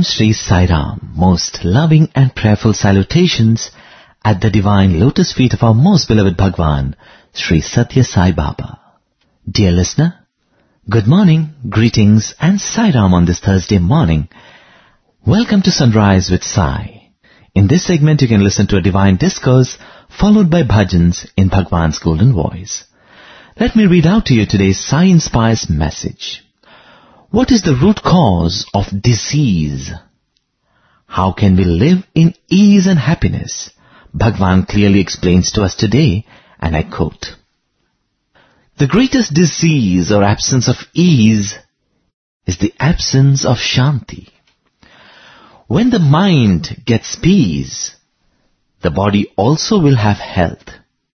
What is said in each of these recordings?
Sri Sai Ram. Most loving and prayerful salutations at the divine lotus feet of our most beloved Bhagwan, Sri Satya Sai Baba. Dear listener, good morning, greetings and Sai Ram on this Thursday morning. Welcome to Sunrise with Sai. In this segment you can listen to a divine discourse followed by bhajans in Bhagwan's golden voice. Let me read out to you today's Sai Inspires message. What is the root cause of disease? How can we live in ease and happiness? Bhagwan clearly explains to us today, and I quote, "The greatest disease or absence of ease is the absence of Shanti. When the mind gets peace, the body also will have health.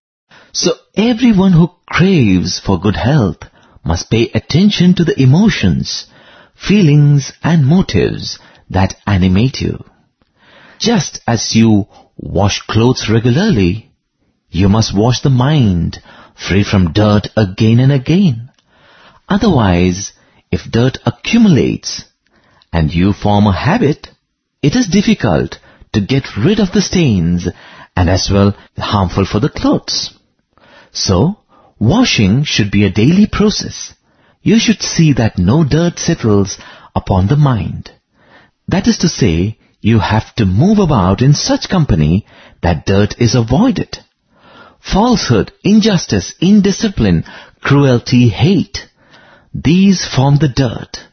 So everyone who craves for good health must pay attention to the emotions, feelings and motives that animate you. Just as you wash clothes regularly, you must wash the mind free from dirt again and again. Otherwise, if dirt accumulates and you form a habit, it is difficult to get rid of the stains and as well harmful for the clothes. So, washing should be a daily process. You should see that no dirt settles upon the mind. That is to say, you have to move about in such company that dirt is avoided. Falsehood, injustice, indiscipline, cruelty, hate, these form the dirt.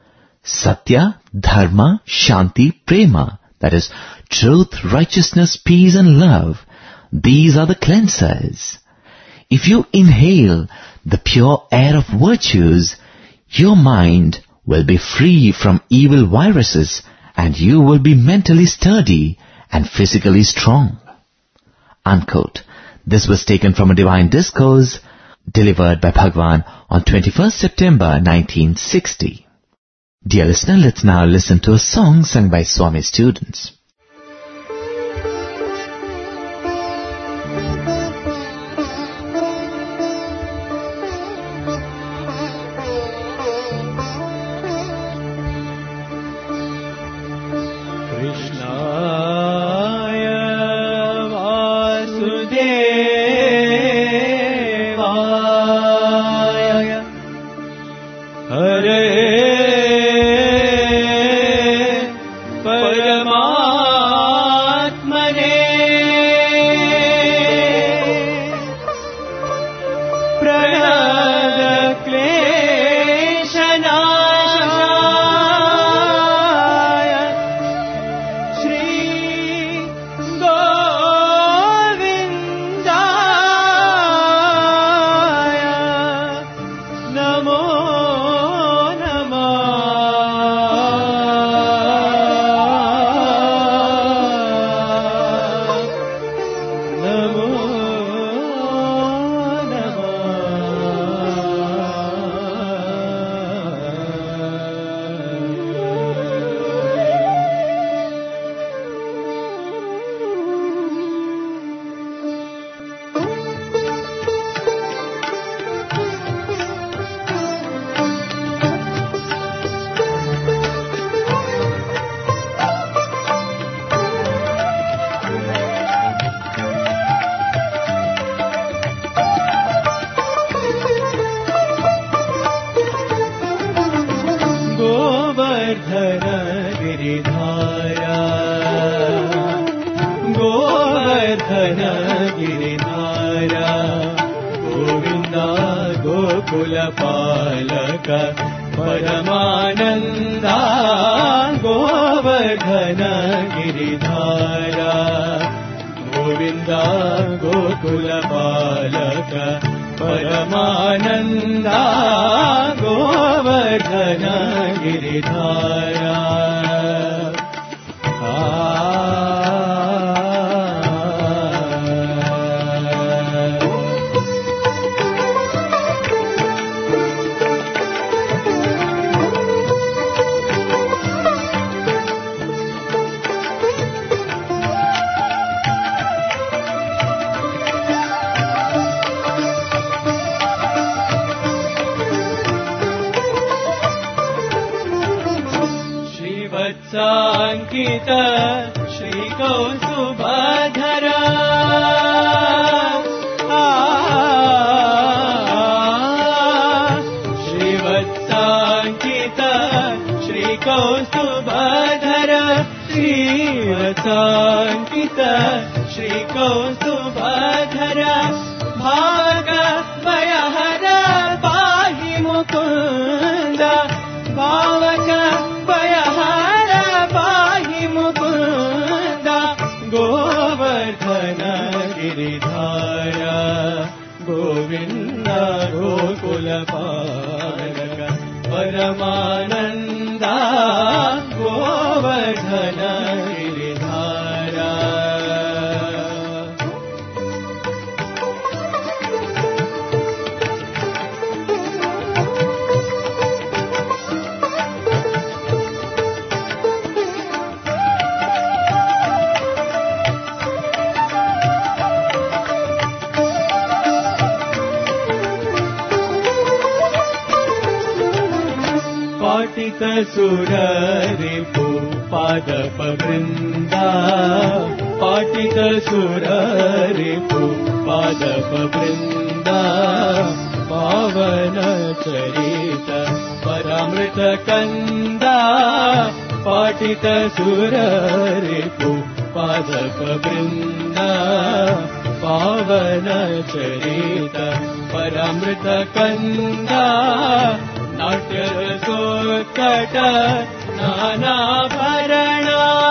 Satya, Dharma, Shanti, Prema, that is, truth, righteousness, peace and love, these are the cleansers. If you inhale the pure air of virtues, your mind will be free from evil viruses and you will be mentally sturdy and physically strong." Unquote. This was taken from a divine discourse delivered by Bhagwan on 21st September 1960. Dear listener, let's now listen to a song sung by Swami students. Srivatsankita శ్రీకౌస్తుభధర Srivatsankita శ్రీకౌస్తుభధర Srivatsankita శ్రీకౌస్తుభధర భాగభయహర పాహి ముకుంద భావక భయహర పాహి ముకుంద గోవర్ధన గిరిధార గోవింద గోకుల పాలక పరమానంద గోవర్ధన గిరిధార పాటిత సురరిపు పాదప బృంద పాటిత సురరిపు పాదప బృంద పావన చరిత పరామృత కంద పాటిత సురరిపు పాదప బృంద పావన చరిత పరామృత కంద నాట్యరసోత్కట నానాభరణ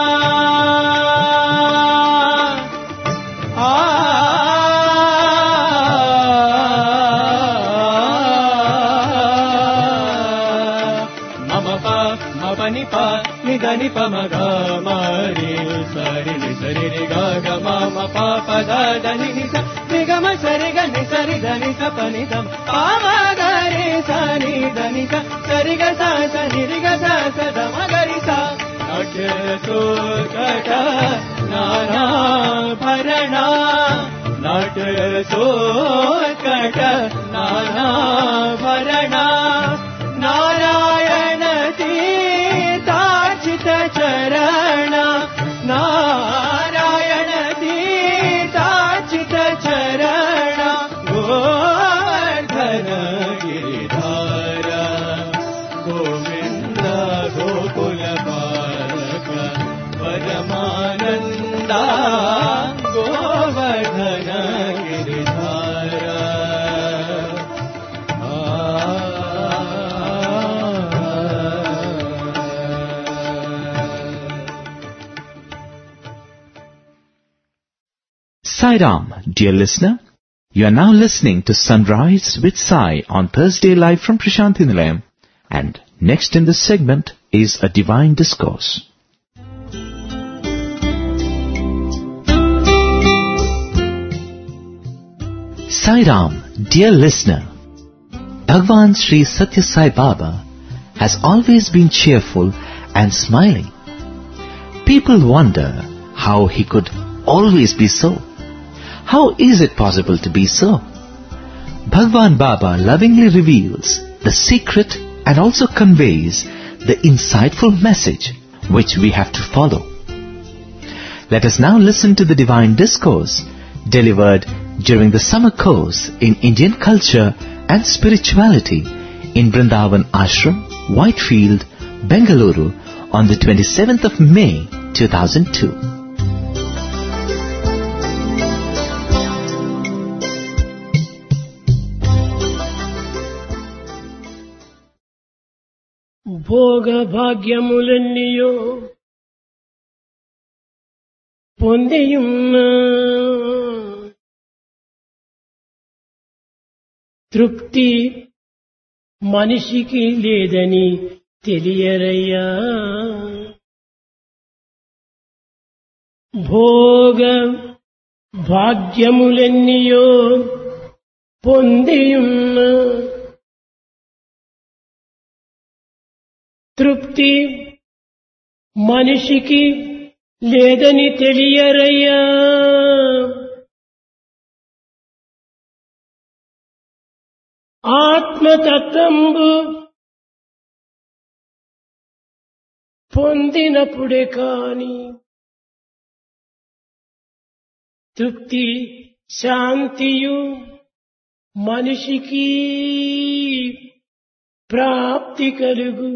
మపని ప నిదని పమగ మరి సరి సరి గ మమ పద దని నిగమ సరి గని సరి దని సపని దమ పామగరి సని దని సరి గ సని రి గ సదమ గరి స నాట్యరసోత్కట నానాభరణ నాట్యరసోత్కట నానాభరణ నారాయణ తీర్థార్చిత చరణ నారాయణ తీర్థార్చిత చరణ గోవర్ధన గిరిధార గోవింద గోకుల బాలక పరమానంద Govardhana గిరిధార Sai Ram, dear listener, you are now listening to Sunrise with Sai on Thursday live from Prashanthi Nilayam, and next in this segment is a divine discourse. Sai Ram, dear listener, Bhagwan Sri Satya Sai Baba has always been cheerful and smiling. People wonder how he could always be so. How is it possible to be so? Bhagwan Baba lovingly reveals the secret and also conveys the insightful message which we have to follow. Let us now listen to the divine discourse delivered during the summer course in Indian culture and spirituality in Vrindavan Ashram, Whitefield, Bengaluru on the 27th of May 2002. భోగ భాగ్యములన్నీయో పొందియున్న తృప్తి మనిషికి లేదని తెలియరయ్యా. భోగ భాగ్యములన్నీయో పొందియున్న తృప్తి మనిషికి లేదని తెలియరయ్యా. ఆత్మతత్వంబు పొందినప్పుడే కాని తృప్తి శాంతియు మనిషికి ప్రాప్తి కలుగు.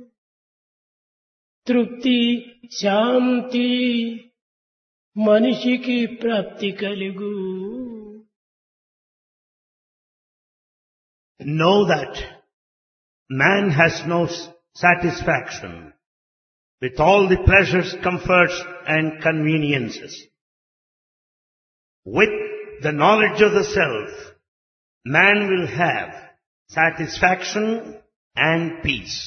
తృప్తి శాంతి మనిషికి ప్రాప్తి కలుగు. Know that man has no satisfaction with all the pleasures, comforts and conveniences. With the knowledge of the self, man will have satisfaction and peace.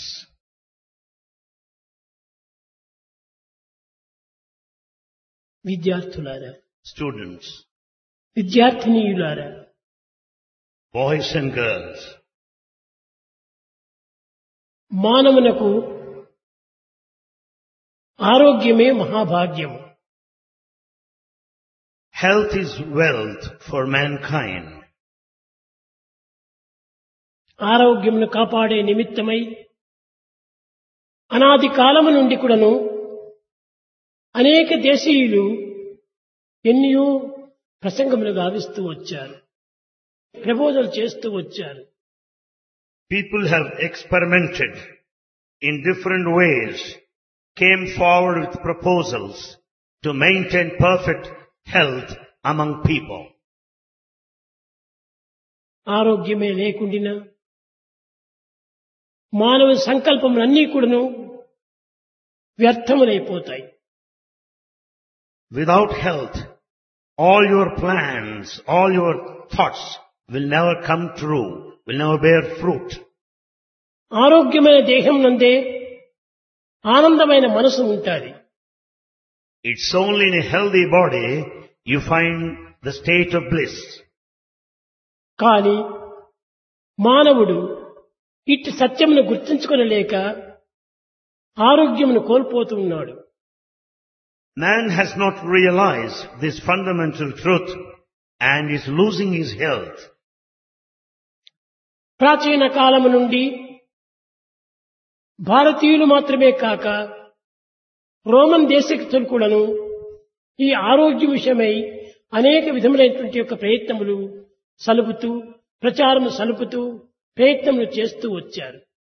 విద్యార్థులారా, Students, విద్యార్థినీయులారా, boys and girls, మానవునకు ఆరోగ్యమే మహాభాగ్యము. health is wealth for mankind. ఆరోగ్యమును కాపాడే నిమిత్తమై అనాది కాలము నుండి కూడాను అనేక దేశీయులు ఎన్నో ప్రసంగములు గావిస్తూ వచ్చారు, ప్రబోధనలు చేస్తూ వచ్చారు. People have experimented in different ways, came forward with proposals to maintain perfect health among people. ఆరోగ్యమే లేకుండినా మానవ సంకల్పములన్నీ కూడాను వ్యర్థములైపోతాయి. Without health, all your plans, all your thoughts will never come true, will never bear fruit. ఆరోగ్యమైన దేహం నందే ఆనందమైన మనసు ఉంటాది. It's only in a healthy body you find the state of bliss. కానీ మానవుడు ఇట్టి సత్యమును గుర్తించుకొనలేక ఆరోగ్యమును కోల్పోతూ ఉన్నాడు. Man has not realized this fundamental truth and is losing his health. ప్రాచీన కాలము నుండి భారతీయులు మాత్రమే కాక రోమన్ దేశస్థులు కూడాను ఈ ఆరోగ్య విషయమై అనేక విధములైనటువంటి యొక్క ప్రయత్నములు సలుపుతూ, ప్రచారము సలుపుతూ ప్రయత్నములు చేస్తూ వచ్చారు.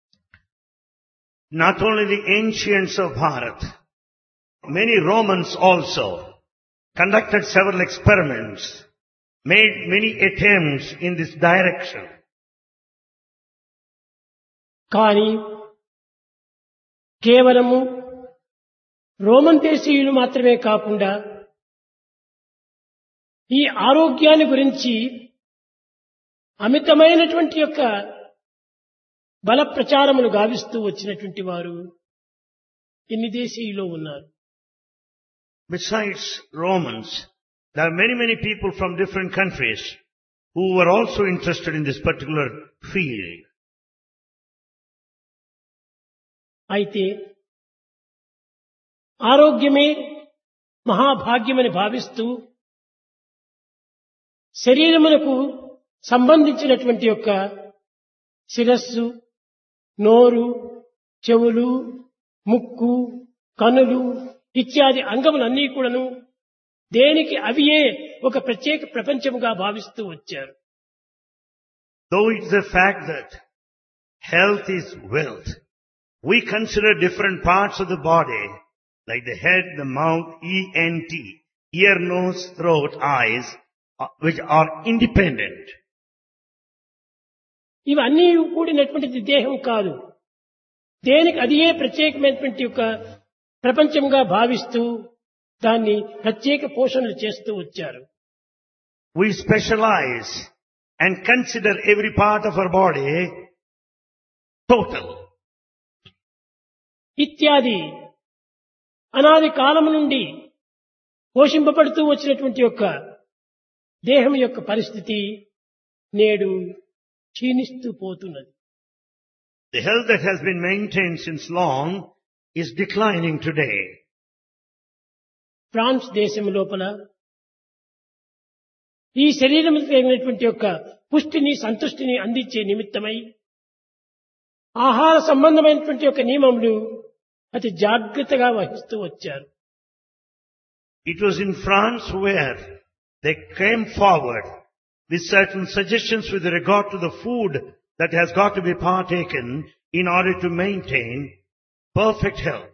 Not only the ancients of Bharat, many Romans also conducted several experiments, made many attempts in this direction. కానీ కేవలము రోమన్ దేశీయులు మాత్రమే కాకుండా ఈ ఆరోగ్యాన్ని గురించి అమితమైనటువంటి యొక్క బల ప్రచారములు గావిస్తూ వచ్చినటువంటి వారు ఎన్ని దేశీయులు ఉన్నారు. Besides Romans, there are many people from different countries who were also interested in this particular field. అయితే ఆరోగ్యమే మహాభాగ్యమని భావిస్తూ శరీరమునకు సంబంధించినటువంటి యొక్క శిరస్సు, నోరు, చెవులు, ముక్కు, కనులు ఇత్యాది అంగములన్నీ కూడాను దేనికి అవియే ఒక ప్రత్యేక ప్రపంచముగా భావిస్తూ వచ్చారు. Though it's a fact that health is wealth, we consider different parts of the body like the head, the mouth, ENT, ear, nose, throat, eyes, which are independent. ఇవన్నీ కూడినటువంటిది దేహం కాదు. దేనికి అదియే ప్రత్యేకమైనటువంటి యొక్క ప్రపంచంగా భావిస్తూ దాన్ని ప్రత్యేక పోషణలు చేస్తూ వచ్చారు. We specialize and consider every part of our body total. ఇత్యాది అనాది కాలం నుండి పోషింపబడుతూ వచ్చినటువంటి యొక్క దేహం యొక్క పరిస్థితి నేడు క్షీణిస్తూ పోతున్నది. The health that has been maintained since long is declining today. France దేశం లోపల ఈ శరీరం కలిగినటువంటి యొక్క పుష్టిని, సంతుష్టిని అందించే నిమిత్తమై ఆహార సంబంధమైనటువంటి యొక్క నియమములు అతి జాగ్రత్తగా వహిస్తూ వచ్చారు. It was in France where they came forward with certain suggestions with regard to the food that has got to be partaken in order to maintain perfect health.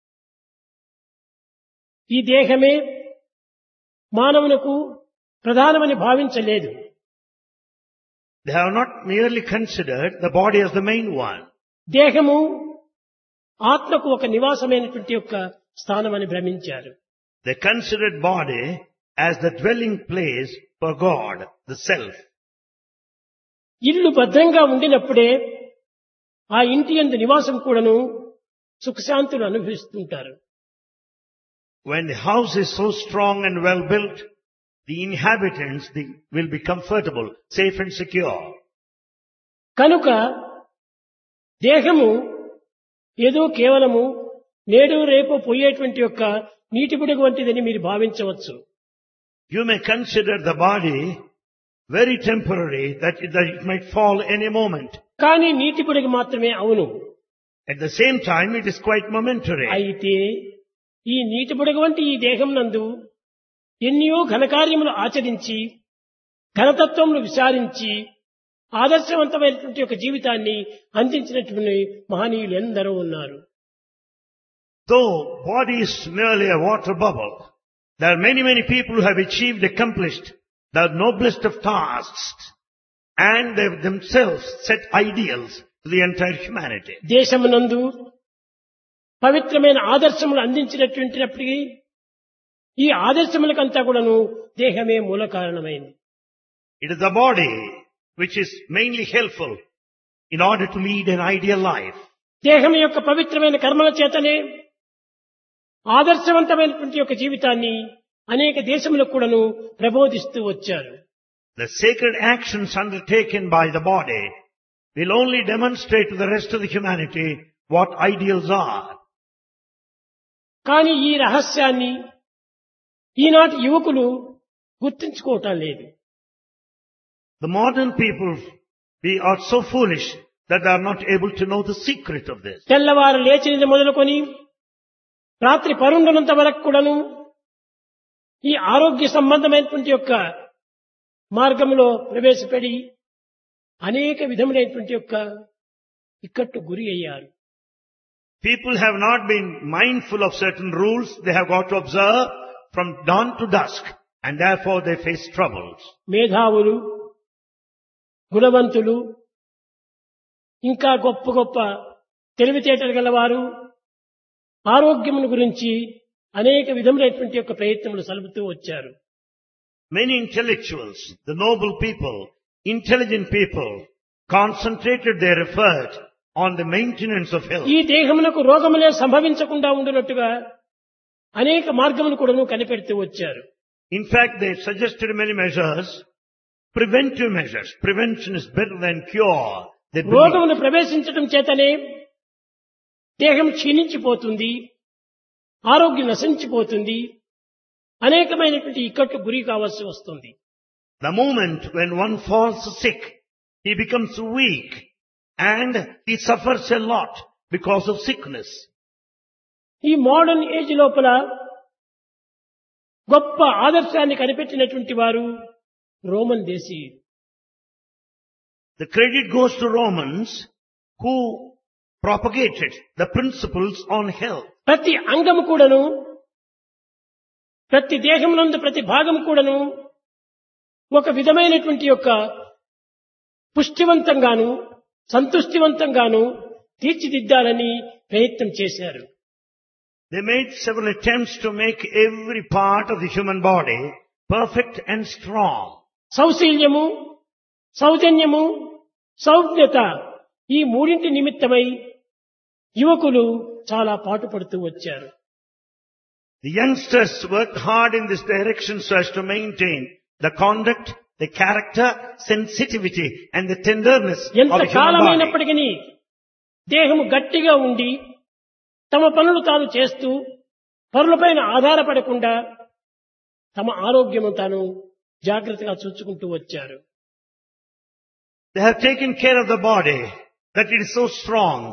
ఈ దేహమే మానవునకు ప్రధానమని భావించలేదు. They have not merely considered the body as the main one. దేహము ఆత్మకు ఒక నివాసమైనటువంటి యొక్క స్థానమని భ్రమించారు. They considered body as the dwelling place for God, the self. ఇల్లు భద్రంగా ఉండినప్పుడే ఆ ఇంటి యందు నివాసం కూడాను సుఖశాంతులు అనుభవిస్తుంటారు. When the house is so strong and well built, the inhabitants will be comfortable, safe and secure. కనుక దేహము ఏదో కేవలము నేడు రేపు పోయేటువంటి యొక్క నీటి బుడగ వంటిదని మీరు భావించవచ్చు. You may consider the body very temporary, that it might fall any moment. కానీ నీటి బుడగ మాత్రమే అవును. At the same time, it is quite momentary. అయితే ఈ నీటి బుడగ వంటి ఈ దేహం నందు ఎన్నో ఘనకార్యములు ఆచరించి ఘనతత్వములు విచారించి ఆదర్శవంతమైనటువంటి ఒక జీవితాన్ని అందించినటువంటి మహనీయులు ఎందరో ఉన్నారు. Though body is merely a water bubble, there are many people who have accomplished the noblest of tasks, and they have themselves set ideals to the entire humanity. దేశమునందు పవిత్రమైన ఆదర్శములు అందించినటువంటినప్పటికీ ఈ ఆదర్శములకంతా కూడాను దేహమే మూల కారణమైంది. It is the body which is mainly helpful in order to lead an ideal life. దేహం యొక్క పవిత్రమైన కర్మల చేతనే ఆదర్శవంతమైనటువంటి యొక్క జీవితాన్ని అనేక దేశములకు కూడాను ప్రబోధిస్తూ వచ్చారు. The sacred actions undertaken by the body will only demonstrate to the rest of the humanity what ideals are. కానీ ఈ రహస్యాన్ని ఈనాటి యువకులు గుర్తించుకోవటం లేదు. The modern people, we are so foolish that they are not able to know the secret of this. తెల్లవారు లేచినది మొదలుకొని రాత్రి పరుండునంత వరకు కూడాను ఈ ఆరోగ్య సంబంధమైనటువంటి యొక్క మార్గంలో ప్రవేశపెడి అనేక విధములైనటువంటి యొక్క ఇక్కట్టు గురి అయ్యారు. People have not been mindful of certain rules they have got to observe from dawn to dusk, and therefore they face troubles. మేధావులు, గుణవంతులు, ఇంకా గొప్ప గొప్ప తెలివితేటలు గలవారు ఆరోగ్యమును గురించి అనేక విధములైనటువంటి యొక్క ప్రయత్నములు సలుపుతూ వచ్చారు. Many intellectuals, the noble people, intelligent people, concentrated their effort on the maintenance of health. ఈ దేహమునకు రోగములే సంభవించకుండా ఉండునట్టుగా అనేక మార్గములు కూడాను కనిపెడుతూ వచ్చారు. In fact, they suggested many measures, preventive measures. Prevention is better than cure. They believe. రోగమును ప్రవేశించడం చేతనే దేహం క్షీణించిపోతుంది, ఆరోగ్యం నశించిపోతుంది, అనేకమైనటువంటి ఇక్కట్టు గురి కావాల్సి వస్తుంది. The moment when one falls sick, he becomes weak and he suffers a lot because of sickness. ఈ మోడర్న్ ఏజ్ లోపల గొప్ప ఆదర్శాన్ని కనిపెట్టినటువంటి వారు రోమన్ దేశీయులు. The credit goes to Romans who propagated the principles on health. ప్రతి అంగము కూడాను, ప్రతి దేహమునందు ప్రతి భాగము కూడాను ఒక విధమైనటువంటి యొక్క పుష్టివంతంగాను సంతుష్టివంతంగాను తీర్చిదిద్దాలని ప్రయత్నం చేశారు. They made several attempts to make every part of the human body perfect and strong. సౌశీల్యము, సౌజన్యము, సౌజ్ఞత ఈ మూడింటి నిమిత్తమై యువకులు చాలా పాటుపడుతూ వచ్చారు. The youngsters worked hard in this direction so as to maintain the conduct, the character, sensitivity and the tenderness of ఎంత the human body. కాలమైనప్పటికీ దేహము గట్టిగా ఉండి తమ పనులు తాను చేస్తూ పరులపైన ఆధారపడకుండా తమ ఆరోగ్యము తాను జాగ్రత్తగా చూసుకుంటూ వచ్చారు. They have taken care of the body, that it is so strong.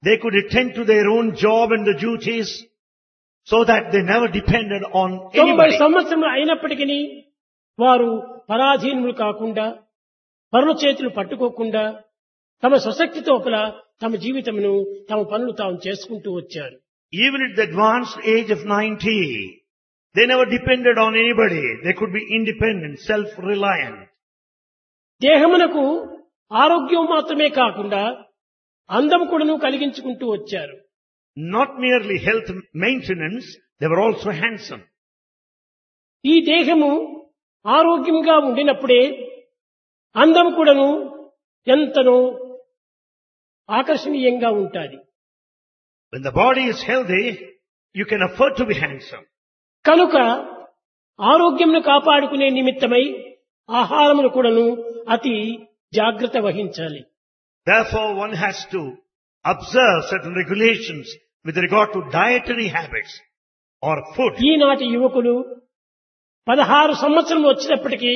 They could attend to their own job and the duties so that they never depended on 90 anybody. సంవత్సరములు అయినప్పటికీ వారు పరాధీనులు కాకుండా పరుల చేతులు పట్టుకోకుండా తమ స్వశక్తి తోపల తమ జీవితమును తమ పనులు తాము చేసుకుంటూ వచ్చారు. Even at the advanced age of 90, they never depended on anybody. They could be independent, self-reliant. దేహమునకు ఆరోగ్యం మాత్రమే కాకుండా అందం కూడాను కలిగించుకుంటూ వచ్చారు. Not merely health maintenance, they were also handsome. ఈ దేహము ఆరోగ్యంగా ఉండినప్పుడే అందం కూడాను ఎంతనో ఆకర్షణీయంగా ఉంటుంది. When the body is healthy, you can afford to be handsome. కనుక ఆరోగ్యంను కాపాడుకునే నిమిత్తమై ఆహారమును కూడాను అతి జాగ్రత్త వహించాలి. Therefore, one has to observe certain regulations with regard to dietary habits or food. ఈనాటి యువకులు 16 సంవత్సరములు వచ్చినప్పటికీ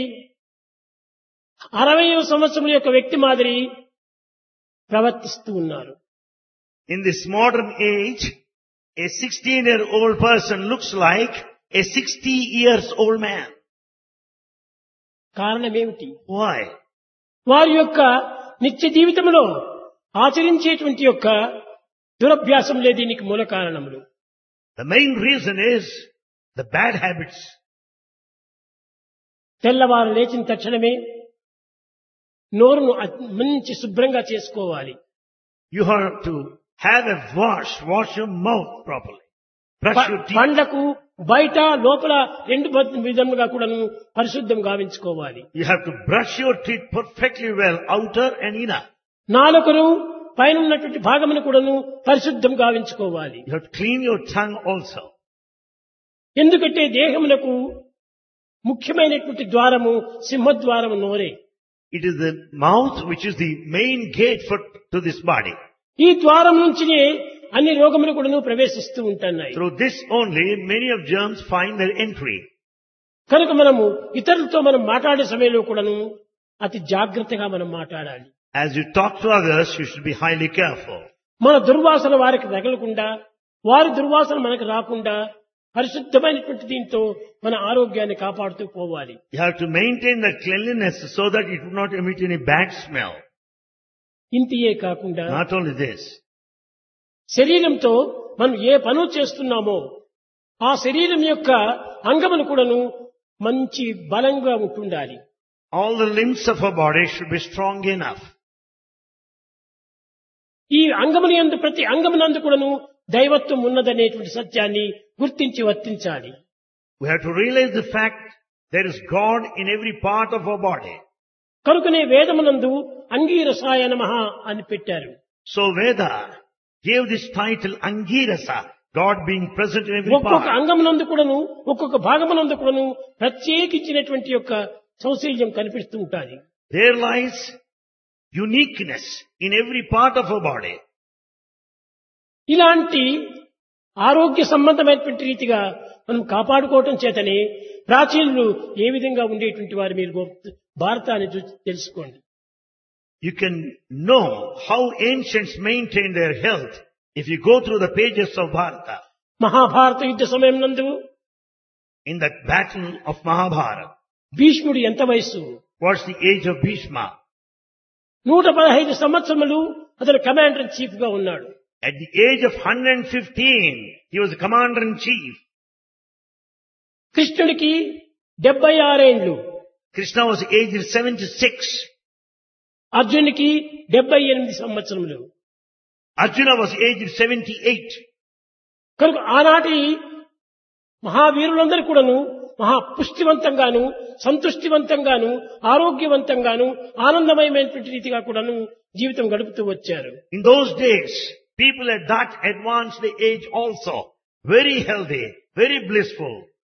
60వ సంవత్సరం యొక్క వ్యక్తి మాదిరి ప్రవర్తిస్తూ ఉన్నారు. In this modern age, a 16-year-old person looks like a 60 years old man. కారణమేమిటి? Why? వారి యొక్క నిత్య జీవితంలో ఆచరించేటువంటి యొక్క దురభ్యాసములే దీనికి మూల కారణములు. The main reason is the bad habits. తెల్లవారు లేచిన తక్షణమే నోరును మంచి శుభ్రంగా చేసుకోవాలి. You have to have a wash your mouth properly. Brush your teeth. పండ్లకు బయట లోపల రెండు విధములుగా కూడా పరిశుద్ధం గావించుకోవాలి. You have to brush your teeth perfectly well, outer and inner. నాలుకను పైన ఉన్నటువంటి భాగమును కూడాను పరిశుద్ధం గావించుకోవాలి. You have to clean your tongue also. ఎందుకంటే దేహమునకు ముఖ్యమైనటువంటి ద్వారము సింహద్వారము నోరే. It is the mouth which is the main gate to this body. ఈ ద్వారం నుంచినే అన్ని రోగములు కూడాను ప్రవేశిస్తూ ఉంటున్నాయి. Through this only many of germs find their entry. కనుక మనము ఇతరులతో మనం మాట్లాడే సమయంలో కూడాను అతి జాగ్రత్తగా మనం మాట్లాడాలి. As you talk to others, you should be highly careful. మన దుర్వాసన వారికి తగలకుండా వారి దుర్వాసన మనకు రాకుండా పరిశుద్ధమైనటువంటి దీంతో మన ఆరోగ్యాన్ని కాపాడుతూ పోవాలి. You have to maintain that cleanliness so that it would not emit any bad smell. ఇంతియే కాకుండా Not only this, శరీరంతో మనం ఏ పనులు చేస్తున్నామో ఆ శరీరం యొక్క అంగములు కూడాను మంచి బలంగా ఉంటుండాలి. all the limbs of our body should be strong enough. ఈ అంగముల యందు ప్రతి అంగమునందు కూడాను దైవత్వం ఉన్నదనేటువంటి సత్యాన్ని గుర్తించి వర్తించాలి. We have to realize the fact there is God in every part of our body. కనుకనే వేదమునందు అంగీరసాయ నమః అని పెట్టారు. So Veda gave this title Angirasa, God being present in every ఒక్కొక్క part. అంగమునందు కూడాను ఒక్కొక్క భాగమునందు కూడాను ప్రత్యేకించినటువంటి యొక్క సౌశల్యం కనిపిస్తూ ఉంటుంది. There lies uniqueness in every part of our body. ఇలాంటి ఆరోగ్య సంబంధమైనటువంటి రీతిగా మనం కాపాడుకోవటం చేతనే ప్రాచీనులు ఏ విధంగా ఉండేటువంటి వారు మీరు భారతాన్ని చూసి తెలుసుకోండి. You can know how ancients maintained their health if you go through the pages of Bharata. Mahabharata యుద్ధ సమయం నందు In that battle of Mahabharata, భీష్ముడు ఎంత వయస్సు? what's the age of Bhishma? 115 సంవత్సరములు అతను కమాండర్ ఇన్ చీఫ్ గా ఉన్నాడు. At the age of 115, he was the commander in chief. కృష్ణుడికి 76 ఏండ్లు, Krishna was aged 76. అర్జునుడికి 78 సంవత్సరములు. Arjuna was aged 78. కనుక ఆనాటి మహావీరులందరూ కూడాను మహా పుష్టివంతంగాను సంతుష్టివంతంగాను ఆరోగ్యవంతంగాను ఆనందమయమైనటువంటి రీతిగా కూడాను జీవితం గడుపుతూ వచ్చారు. In those days, people at that advanced age also, very healthy, very blissful.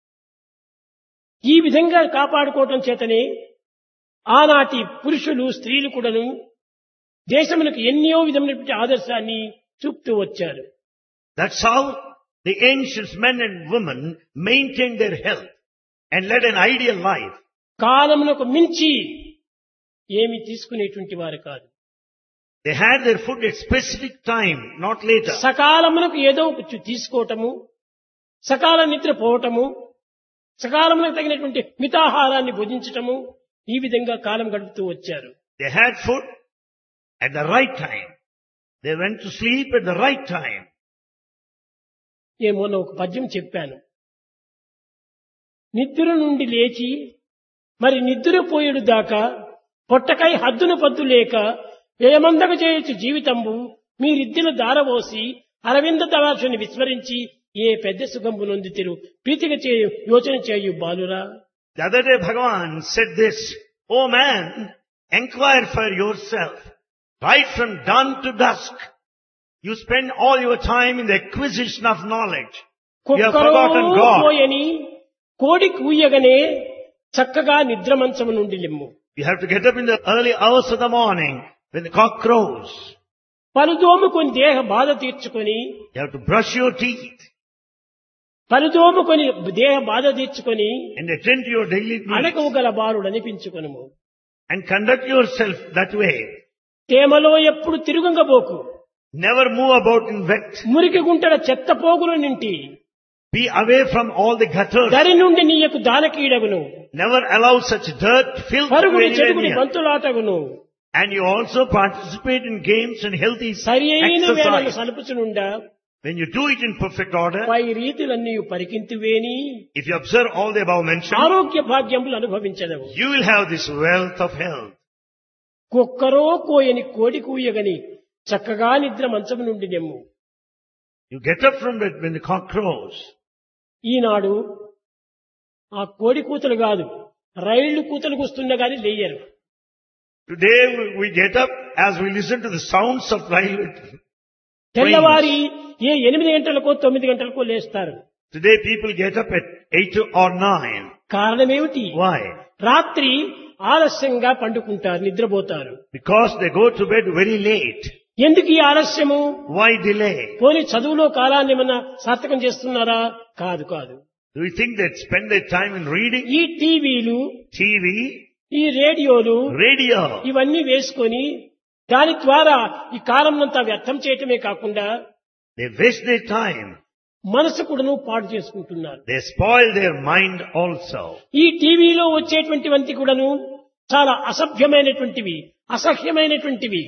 ఈ విధంగా కాపాడుకోవటం చేతనే ఆనాటి పురుషులు స్త్రీలు కూడాను దేశమునకు ఎన్నో విధమైనటువంటి ఆదర్శాన్ని చూపుతూ వచ్చారు. That's how the ancients, men and women, maintained their health and led an ideal life. కాలమునకు మించి ఏమి తీసుకునేటువంటి వారు కాదు. They had their food at specific time, not later. సకాలమునకు ఏదో ఒకటి తీసుకోవటము, సకాల నిద్ర పోవటము, సకాలమునకు తగినటువంటి మితాహారాన్ని భుజించటము, ఈ విధంగా కాలం గడుపుతూ వచ్చారు. They had food at the right time. They went to sleep at the right time. ఏమో ఒక పద్యం చెప్పాను. నిద్ర నుండి లేచి మరి నిద్రపోయేడు దాకా పొట్టకై హద్దున పద్దు లేక ఏమందక చేయొచ్చు జీవితంబు మీరిద్దిన దారవోసి అరవింద దళాక్షని విస్మరించి ఏ పెద్ద సుఖంబు నొందితిరు ప్రీతిగా చేయు యోచన చేయు బాలురా. The other day Bhagavan said this, "Oh man, inquire for yourself. Right from dawn to dusk, you spend all your time in the acquisition of knowledge. You have forgotten God." పోయని కోడి కూయగనే చక్కగా నిద్ర మంచము నుండి లెమ్ము. You have to get up in the early hours of the morning when the cock crows. పలుదోముకొని దేహ బాధ తీర్చుకొని, You have to brush your teeth పలుదోముకొని దేహ బాధ తీర్చుకొని and attend to your daily needs అడగవు గల బాలుడు అనిపించుకొనుము. and conduct yourself that way. తేమలో ఎప్పుడు తిరుగంగబోకు, Never move about in wet. మురికి గుంటల చెత్త పోగుల నింటి Be away from all the gutters. దరి నుండి నీయకు దానకీడగును, Never allow such dirt, filth to పరుగుని be చెడుగుని anywhere near. బంతులాటగును. And you also participate in games and healthy సరి అయిన వేళను exercise. సలుపుచునుండా When you do it in perfect order, pi రీతులన్నీ పరికింతువేని if you observe all the above mentioned, ఆరోగ్య భాగ్యములు అనుభవించదవు. you will have this wealth of health. కుక్కరో కోయని కోడి కూయగని చక్కగా నిద్ర మంచము నుండి నెమ్ము. You get up from bed when the cock crows. ఈనాడు ఆ కోడి కూతలు కాదు, రైళ్లు కూతలకు వస్తున్నా గాని లేయరు. Today we get up as we listen to the sounds of railway trains. తెల్లవారి ఏ 8 గంటలకో 9 గంటలకో లేస్తారు. Today people get up at 8 or 9. కారణమేమిటి? Why? రాత్రి ఆలస్యంగా పండుకుంటారు, నిద్రపోతారు. Because they go to bed very late. ఎందుకు ఈ ఆలస్యము? Why delay? పోనీ చదువులో కాలాన్ని ఏమన్నా సార్థకం చేస్తున్నారా? కాదు కాదు. Do you think they spend their time in reading? ఈ టీవీలు, TV, ఈ రేడియోలు radio. ఇవన్నీ వేసుకొని దాని ద్వారా ఈ కాలంనంతా వ్యర్థం చేయటమే కాకుండా They waste their time. మనసు కూడాను పాడు చేసుకుంటున్నారు. They spoil their mind also. ఈ టీవీలో వచ్చేటువంటివంటి కూడాను చాలా అసభ్యమైనటువంటివి, అసహ్యమైనటువంటివి,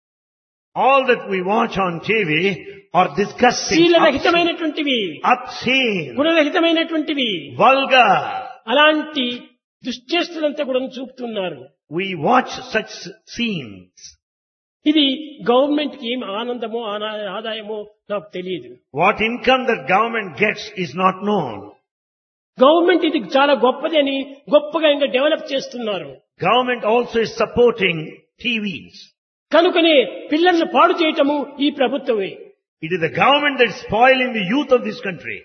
All that we watch on TV are disgusting, శీలరహితమైనటువంటివి, obscene, గుణరహితమైనటువంటివి, vulgar. అలాంటి దుశ్చేష్టలంతా కూడా చూపుతున్నారు. We watch such scenes. ఇది గవర్నమెంట్ కి ఏం ఆనందమో ఆదాయమో నాకు తెలియదు. What income that government gets is not known. Government ఇది చాలా గొప్పది అని గొప్పగా ఇంకా డెవలప్ చేస్తున్నారు. Government also is supporting TVs. కనుకనే పిల్లలను పాడు చేయటము ఈ ప్రభుత్వమే. It is the government that is spoiling the youth of this country.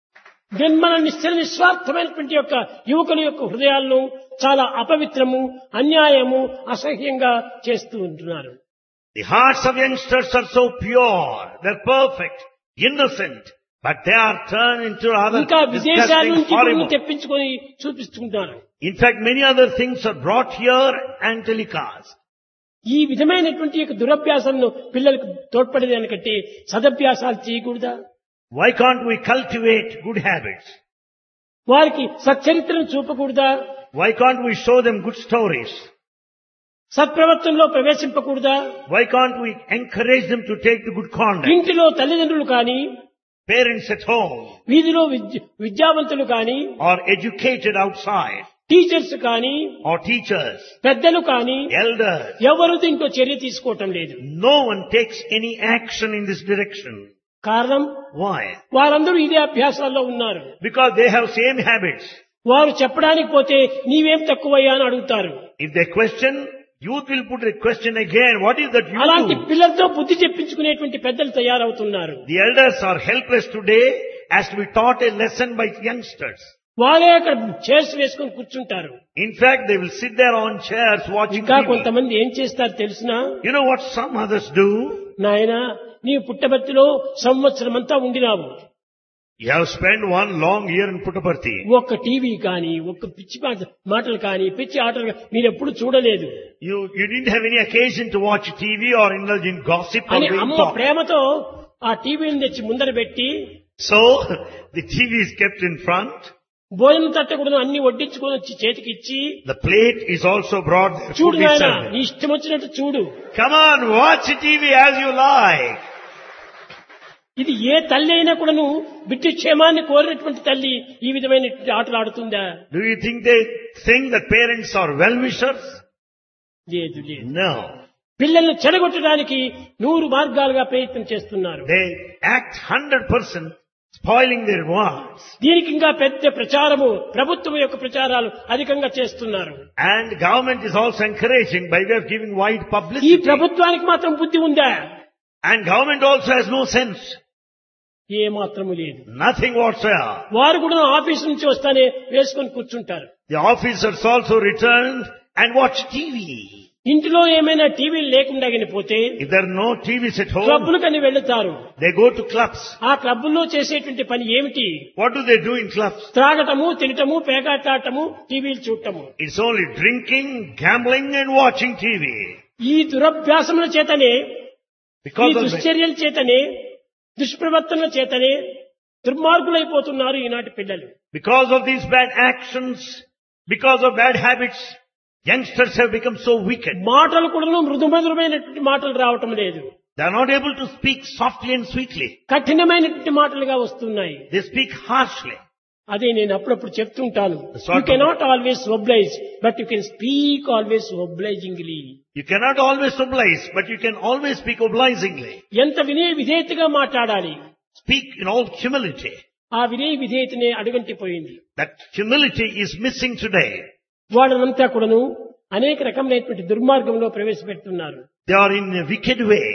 మన నిస్వార్థమైనటువంటి యొక్క యువకుల యొక్క హృదయాలను చాలా అపవిత్రము, అన్యాయము, అసహ్యంగా చేస్తూ ఉంటున్నారు. The hearts of youngsters are so pure, they're perfect, innocent, but they are turned into other ఇంకా విదేశాల disgusting, నుంచి horrible. తెప్పించుకొని చూపిస్తుంటారు. In fact, many other things are brought here and telecast. ఈ విధమైనటువంటి యొక్క దురభ్యాసాలను పిల్లలకు తోడ్పడేదానికంటే సదభ్యాసాలు చేయకూడదా? Why can't we cultivate good habits? వారికి సచ్చరిత్రను చూపకూడదా? Why can't we show them good stories? సత్ప్రవర్తనలో ప్రవేశింపకూడదా? Why can't we encourage them to take the good conduct? ఇంటిలో తల్లిదండ్రులు కానీ, Parents at home వీధిలో విద్యావంతులు కానీ, or educated outside, టీచర్స్ కానీ, or teachers, పెద్దలు కానీ elders, ఎవరు దీంట్లో చర్య తీసుకోవటం లేదు. no one takes any action in this direction. కారణం Why? వారందరూ ఇదే అభ్యాసాల్లో ఉన్నారు. Because they have same habits. వారు చెప్పడానికి పోతే నీవేం తక్కువయ్యా అని అడుగుతారు. If they question, youth will put a question again. What is that you అలాంటి do? పిల్లలతో బుద్ధి చెప్పించుకునేటువంటి పెద్దలు తయారవుతున్నారు. The elders are helpless today as to be taught a lesson by youngsters. వాళ్ళే అక్కడ చైర్స్ వేసుకొని కూర్చుంటారు. In fact, they will sit there on chairs watching ఇంకా TV. కొంతమంది ఏం చేస్తారు తెలిసినా? You know what some others do? నాయనా, నీ పుట్టబర్తిలో సంవత్సరం అంతా ఉండినావు, You have spent one long year in Puttaparthi. ఒక్క టీవీ కానీ ఒక్క పిచ్చి మాటలు కానీ పిచ్చి ఆటలు మీరు ఎప్పుడు చూడలేదు You didn't have any occasion to watch TV or indulge in gossip or అని doing అమ్మ talk. ప్రేమతో ఆ టీవీని తెచ్చి ముందర పెట్టి So, the TV is kept in front. భోజనం తట్ట కూడా అన్ని వడ్డించుకొని వచ్చి చేతికి ఇచ్చి The plate is also brought there. చూడు Food is నాయనా served. నీ ఇష్టం వచ్చినట్టు చూడు Come on, watch TV as you like. ఇది ఏ తల్లి అయినా కూడాను బిడ్డ క్షేమాన్ని కోరినటువంటి తల్లి ఈ విధమైనటువంటి ఆటలు ఆడుతుందా? Do you they think that parents are well-wishers? లేదు లేదు. No. పిల్లల్ని చెడగొట్టడానికి 100 మార్గాలుగా ప్రయత్నం చేస్తున్నారు. They act 100% spoiling their words. దీనికి ఇంకా పెద్ద ప్రచారము ప్రభుత్వం యొక్క ప్రచారాలు అధికంగా చేస్తున్నారు. And government is also encouraging by way of giving wide ఈ publicity. ప్రభుత్వానికి మాత్రం బుద్ధి ఉందా? And government also has no sense. ఏ మాత్రము లేదు. Nothing whatsoever. వారు కూడా ఆఫీస్ నుంచి వస్తానే వేసుకొని కూర్చుంటారు. The officers also returned and watch TV. ఇంటిలో ఏమైనా టీవీలు లేకుండా పోతే If there are no TVs at home, క్లబ్బులకని వెళ్తారు. they go to clubs. ఆ క్లబ్బుల్లో చేసేటువంటి పని ఏమిటి? What do they do in clubs? త్రాగటము, తినటము, పేకాటాటము, టీవీలు చూడటము. It's only drinking, gambling and watching TV. ఈ దురభ్యాసముల చేతనే, ఈ Because of that, దుశ్చర్యల చేతనే, దుష్ప్రవర్తనల చేతనే దుర్మార్గులైపోతున్నారు ఈనాటి పిల్లలు. because of these bad actions, because of bad habits, youngsters have become so wicked. మాటలు కూడా మృదుమధురమైనటువంటి మాటలు రావటం లేదు. They are not able to speak softly and sweetly. కఠినమైనటువంటి మాటలుగా వస్తున్నాయి. They speak harshly. అదే నేను అప్పుడప్పుడు చెప్తుంటాను. Sort you of. Cannot always oblige but you can speak always obligingly. You cannot always oblige, but you can always speak obligingly. ఎంత వినయ విధేయతగా మాట్లాడాలి. Speak in all humility. ఆ వినయ విధేయతనే అడుగంటిపోయింది. That humility is missing today. వాళ్ళనంతా కూడాను అనేక రకమైనటువంటి దుర్మార్గంలో ప్రవేశపెడుతున్నారు. They are in a wicked way.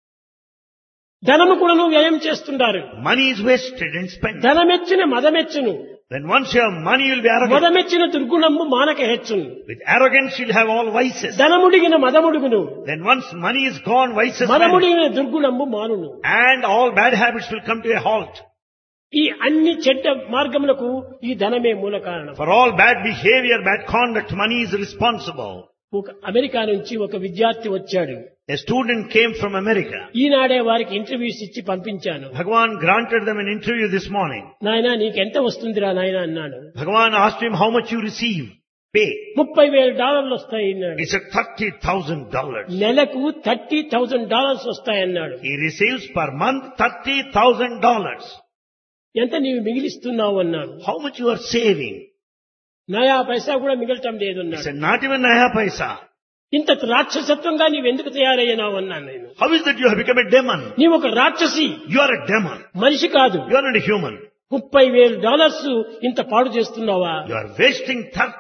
ధనము కూడాను వ్యయం చేస్తున్నారు. Money is wasted and spent. ధనమెచ్చిన మదమెచ్చును, When once you have money, you'll be arrogant. మదమెచ్చిన దుర్గుణము మానక హెచ్చును. With arrogance, you'll have all vices. ధనముడిగిన మదముడుగును, Then once money is gone, vices vanish. మదముడిగిన దుర్గుణము మానును. And all bad habits will come to a halt. ఈ అన్ని చెడ్డ మార్గములకు ఈ ధనమే మూల కారణం. For all bad behavior, bad conduct, money is responsible. ఒక America నుంచి ఒక విద్యార్థి వచ్చాడు. A student came from America. ఈనాడే వారికి ఇంటర్వ్యూస్ ఇచ్చి పంపించాను. Bhagavan granted them an interview this morning. నాయనా నీకెంత వస్తుందిరా నాయనా అన్నాను. Bhagavan asked him how much you receive, pay. $30,000 వస్తాయి అన్నాడు. He said $30,000. నెలకు $30,000 వస్తాయన్నాడు. He receives per month $30,000. ఎంత నీవు మిగిలిస్తున్నావు అన్నాడు. How much you are saving? నయా పైసా కూడా మిగలటం లేదు He అన్నాడు. said not even naya paisa. ఇంత రాక్షసత్వంగా నీవెందుకు తయారయ్యావు అన్నాను నేను. How is that you have become a demon? నీవు ఒక రాక్షసి, You are a demon. మనిషి కాదు. You are not a human. $30,000 ఇంత పాడు చేస్తున్నావా? You are wasting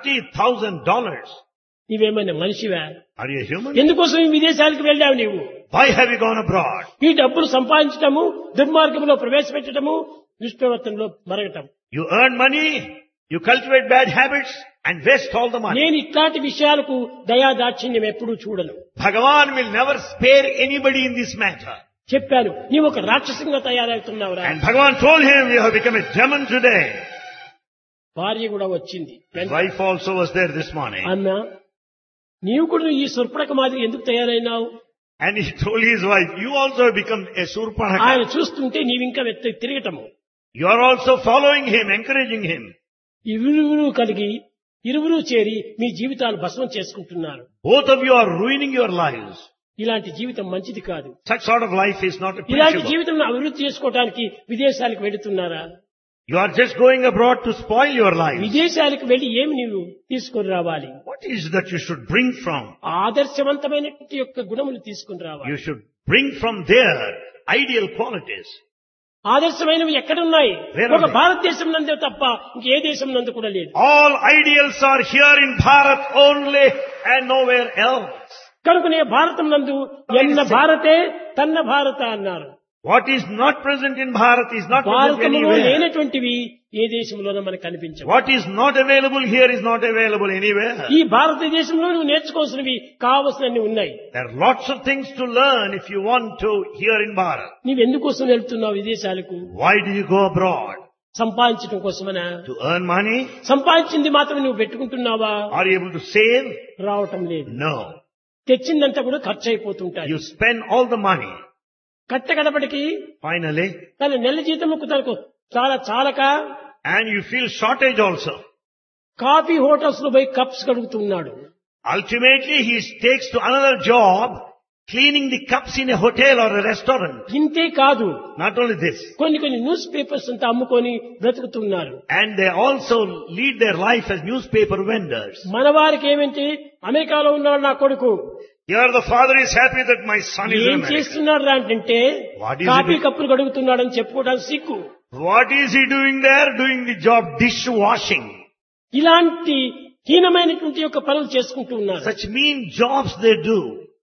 $30,000. నీవేమైనా మనిషివా? Are you a human? ఎందుకోసం ఈ విదేశాలకు వెళ్ళావు నీవు? Why have you gone abroad? ఈ డబ్బులు సంపాదించటము, దుర్మార్గంలో ప్రవేశపెట్టడము, దుష్ప్రవర్తనలో మరగటం. You earn money, you cultivate bad habits and waste all the money. నేను ఇట్లాంటి విషయాలకు దయాదాక్షిణ్యం ఎప్పుడూ చూడను. Bhagavan will never spare anybody in this matter. చెప్పాను నీవు ఒక రాక్షసంగా తయారవుతున్నావురా. And Bhagavan told him, you have become a demon today. భార్య కూడా వచ్చింది. His wife also was there this morning. అన్నా నీవు కూడా ఈ సుర్పణక మాదిరి ఎందుకు తయారైనావు? And he told his wife, you also have become a Surpanaka. ఆయన చూస్తుంటే నీవింకా తిరగటము. You are also following him, encouraging him. ఇరువురు కలిగి ఇరువురు చేరి మీ జీవితాలు భస్మం చేసుకుంటున్నారు. Both of you are ruining your lives. ఇలాంటి జీవితం మంచిది కాదు. Such sort of life is not ఇలాంటి appreciable. జీవితం అభివృద్ధి చేసుకోవడానికి విదేశాలకు వెళుతున్నారా? You are just going abroad to spoil your life. విదేశాలకు వెళ్లి ఏమి నీవు తీసుకొని రావాలి? What is that you should bring from? ఆదర్శవంతమైనటువంటి యొక్క గుణములు తీసుకొని రావాలి. You should bring from there ideal qualities. ఆదర్శమైనవి ఎక్కడున్నాయి? Where are ఒక they? భారతదేశం నందే తప్ప ఇంకే దేశం నందు కూడా లేదు. All ideals are here in Bharat only and nowhere else. కనుకనే భారతం నందు ఎన్న భారతే తన్న భారత అన్నారు. What is not present in Bharat is not present భారతంలో anywhere. లేనటువంటివి ఏ దేశంలోనూ మనకు కనిపించవు. What is not available here is not available anywhere. ఈ భారతదేశంలో నువ్వు నేర్చుకోవాల్సినవి కావలసినవి ఉన్నాయి. There are lots of things to learn if you want to here in Bharat. నీవు ఎందుకోసం వెళ్తున్నావు విదేశాలకు? Why do you go abroad? సంపాదించడం కోసమనా? To earn money? సంపాదించింది మాత్రం నువ్వు పెట్టుకుంటున్నావా? Are you able to save? రావటం లేదు. No. తెచ్చిందంతా కూడా ఖర్చు అయిపోతుంటాయి. You spend all the money. కట్టగడపటికి Finally, తన నెల జీతముకు తనకు చాలా చాలక and you feel shortage also. Coffee hotels లో పోయి కప్స్ కడుగుతున్నాడు. Ultimately, he takes to another job, cleaning the cups in a hotel or a restaurant. ఇంతే కాదు, Not only this, కొన్ని న్యూస్ పేపర్స్ అంతా అమ్ముకొని బ్రతుకుతున్నారు. and they also lead their life as newspaper vendors. మన వారికి ఏమంటే అమెరికాలో ఉన్నాడు నా కొడుకు, Here the father is happy that my son is in ఏం America. చేస్తున్నాడు అంటే What is కాఫీ he కప్పులు కడుగుతున్నాడని చెప్పుకోవడానికి సిగ్గు. What is he doing there? Doing the job dishwashing. ఇలాంటి హీనమైనటువంటి యొక్క పనులు చేసుకుంటూ ఉన్నారు. Such mean jobs they do,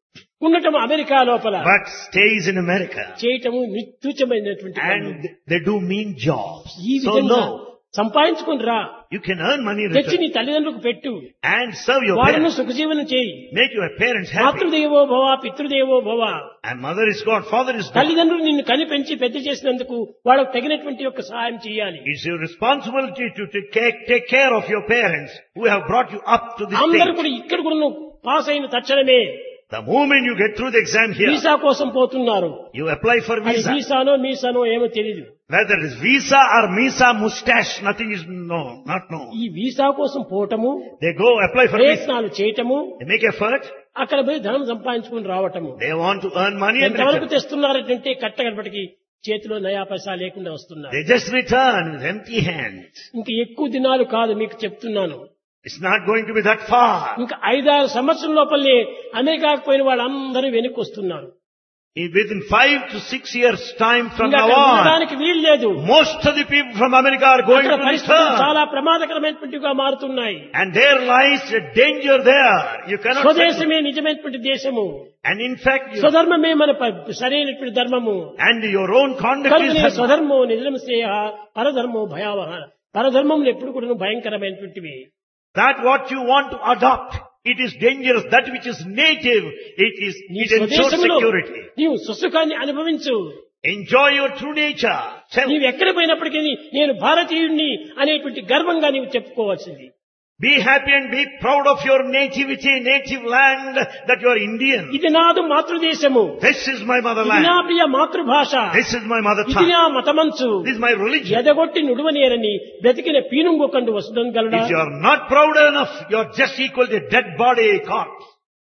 ఉండటం అమెరికా లోపల, but stays in America. చేయటము నిత్యుచమైనటువంటి పనులు. And they do mean jobs. ఈ So విధంగా no, సంపాదించుకుని రా, you can earn money తెచ్చి return నీ తల్లిదండ్రులకు పెట్టు, and serve your వాళ్ళను parents. సుఖజీవనం చేయి. Make your parents happy. మాతృదేవో భవ పితృదేవో భవ. And mother is God, father is God. తల్లిదండ్రులు నిన్ను కని పెంచి పెద్ద చేసినందుకు వాళ్ళకు తగినటువంటి యొక్క సహాయం చేయాలి. It's your responsibility to take care of your parents who have brought you up to this అందరూ stage. కూడా ఇక్కడ కూడా నువ్వు పాస్ అయిన తక్షణమే The moment you get through the exam here, visa కోసం పోతున్నారు. you apply for అది visa. వీసానో మీసానో ఏమో తెలియదు. Whether it is visa or misa mustache, nothing is known, not known. ఈ వీసా కోసం పోవటము, They go apply for visa. ప్రయత్నాలు చేయటము, They make effort. అక్కడ పోయి ధనం సంపాదించుకుని రావటము. They want to earn money and ఎంతవరకు return. తెస్తున్నారంటే కట్టగడపటికి చేతిలో నయా పైసా లేకుండా వస్తున్నారు. They just return with empty hands. ఇంక ఎక్కువ దినాలు కాదు మీకు చెప్తున్నాను. It's not going to be that far. ఇంకా 5-6 సంవత్సరం లోపలే అమెరికాకు పోయిన వాళ్ళందరూ వెనక్కి వస్తున్నారు. Within 5 to 6 years time from ఇంకా now అక్కడ on, ఉండడానికి వీలు లేదు. most of the people from America are going అక్కడ to పరిస్థితులు return. చాలా ప్రమాదకరమైనటువంటివిగా మారుతున్నాయి. And there lies a danger there. You cannot. స్వదేశమే నిజమైనటువంటి దేశము, And in fact, స్వధర్మమే మన సరైనటువంటి ధర్మము. and your own conduct కనుకనే is స్వధర్మో నిజం శ్రేయ, పరధర్మో భయావహ. పరధర్మములు ఎప్పుడు కూడా భయంకరమైనటువంటివి. that what you want to adopt, it is dangerous. That which is native, it నీ ensures స్వదేశంలో security. నీవు సుసుఖాన్ని అనుభవించు. Enjoy your true nature. నీవు ఎక్కడ పోయినప్పటికీ నేను భారతీయుణ్ణి అనేటువంటి గర్వంగా నీవు చెప్పుకోవాల్సింది. Be happy and be proud of your nativity, native land, that you are Indian. ఇది నాదు మాతృదేశము, This is my ఇది motherland. నా ప్రియ మాతృభాష, This is my mother ఇది tongue. నా మతమంచు. This is my religion. ఎదగొట్టి నుడువనేరని బ్రతికిన పీనుంగొకండు వసుదం గలడా. If you are not proud enough, you are just equal to a dead body corpse.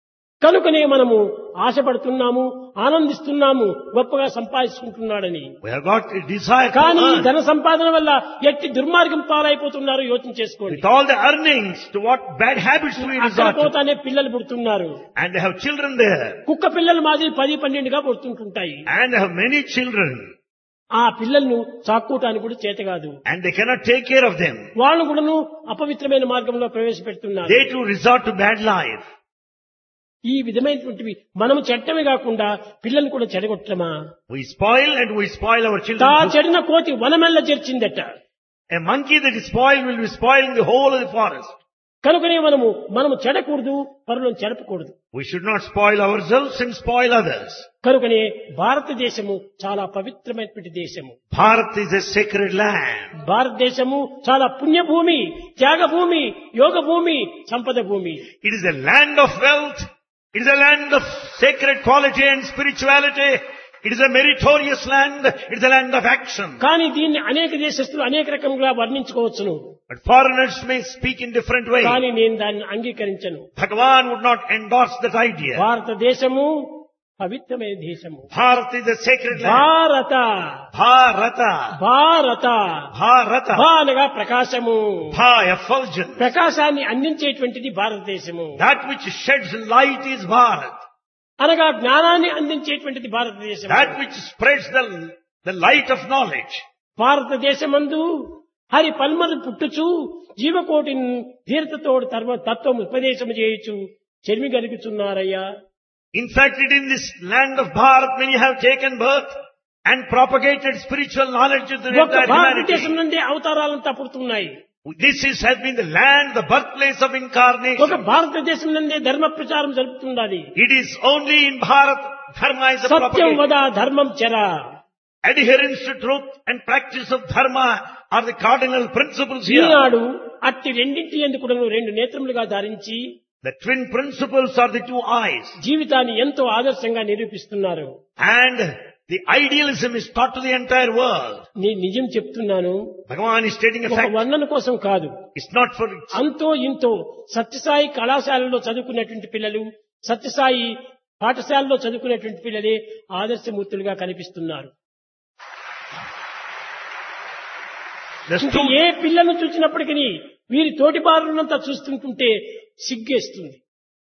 కనుకనే మనము ఆశపడుతున్నాము, ఆనందిస్తున్నాము గొప్పగా సంపాదించుకుంటున్నాడని. We have got a desire to కానీ earn. ధన సంపాదన వల్ల ఎట్టి దుర్మార్గం పాలైపోతున్నారు యోచన చేసుకోండి. With all the earnings, to what bad habits we అక్కడ resort to. పోతానే పిల్లలు పుడుతున్నారు. And they have children there. కుక్క పిల్లల మాదిరి 10-12గా పుడుతుంటుంటాయి. And they have many children. ఆ పిల్లలను చాక్కోటానికి కూడా చేత కాదు. And they cannot take care of them. వాళ్ళు కూడాను అపవిత్రమైన మార్గంలో ప్రవేశపెడుతున్నారు. They too resort to bad life. ఈ విధమైనటువంటివి మనము చెడ్డమే కాకుండా పిల్లల్ని కూడా చెడగొట్టమా? We spoil and we spoil our తా children. చెడిన కోతి వనమెల్ల చేర్చిందట. A monkey that is spoiled will be spoiling the whole of the forest. కనుకనే మనము చెడకూడదు, పరులను చెడపకూడదు. We should not spoil ourselves and spoil others. కనుకనే భారతదేశము చాలా పవిత్రమైనటువంటి దేశము. Bharat is a sacred land. భారతదేశము చాలా పుణ్యభూమి, త్యాగభూమి, యోగ భూమి, సంపద భూమి. It is a land of wealth. It is a land of sacred quality and spirituality. It is a meritorious land. It is a land of action. కానీ దీన్ని అనేక దేశస్తులు అనేక రకంగా వర్ణించుకోవచ్చును. But foreigners may speak in different ways. కానీ నేను దాన్ని అంగీకరించను. Bhagavan would not endorse that idea. భారతదేశము పవిత్రమైన దేశము. Bharat is a sacred land. భారత Bharata. భారత Bharata. భా అనగా ప్రకాశము. Bha, effulgence. ప్రకాశాన్ని అందించేటువంటిది భారతదేశము. That which sheds light is Bharat. అనగా జ్ఞానాన్ని అందించేటువంటిది భారతదేశం. That which spreads the light of knowledge. భారతదేశమందు Hari పల్మలు పుట్టుచు జీవకోటి ధీరతతోడు తత్వం ఉపదేశము చేయొచ్చు చెరిమి గలుగుచున్నారయ్యా. In fact, in this land of Bharat, many have taken birth and propagated spiritual knowledge to the ఒక్క entire భారతదేశం humanity. నుండి అవతారాలంతా పుడుతున్నాయి. Has been the land, the birthplace of ఒక incarnation. భారతదేశం నుండి ధర్మ ప్రచారం జరుపుతున్నది. It is only in Bharat, Dharma is a Satyam propagated. వద ధర్మం చెర. Adherence to truth and practice of dharma are the cardinal principles here. ఈనాడు అట్టి రెండింటి యందు కూడా రెండు నేత్రములుగా ధారించి The twin principles are the two eyes. జీవితాన్ని ఎంతో ఆదర్శంగా నిరూపిస్తున్నారు. And the idealism is taught to the entire world. నేను నిజం చెప్తున్నాను, Bhagavan is stating a ఒక fact. వర్ణన కోసం కాదు. It's not for అంతో ఇంతో సత్యసాయి కళాశాలలో చదువుకున్నటువంటి పిల్లలు, సత్యసాయి పాఠశాలలో చదువుకునేటువంటి పిల్లలే ఆదర్శమూర్తులుగా కనిపిస్తున్నారు. the ఇంకా ఏ పిల్లను చూసినప్పటికీ వీరి తోటి బారులంతా చూస్తుంటుంటే సిగ్గేస్తుంది.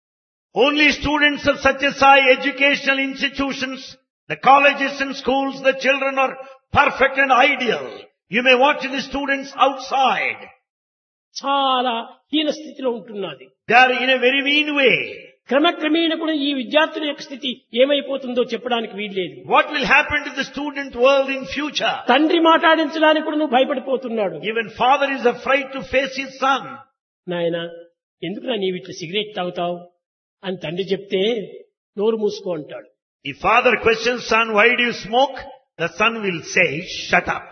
Only students of Satyasai educational institutions, the colleges and schools, the children are perfect and ideal. You may watch the students outside. చాలా హీన స్థితిలో ఉంటున్నది. They are in a very mean way. క్రమక్రమేణ కూడా ఈ విద్యార్థుల యొక్క స్థితి ఏమైపోతుందో చెప్పడానికి వీల్లేదు. What will happen to the student world in future? తండ్రి మాట్లాడించడానికి కూడా నువ్వు భయపడిపోతున్నాడు. Even father is afraid to face his son. నాయనా, ఎందుకురా నీవు ఇట్లా సిగరెట్ తాగుతావు అని తండ్రి చెప్తే నోరు మూసుకో అంటాడు. If father questions son, why do you smoke? The son will say, shut up.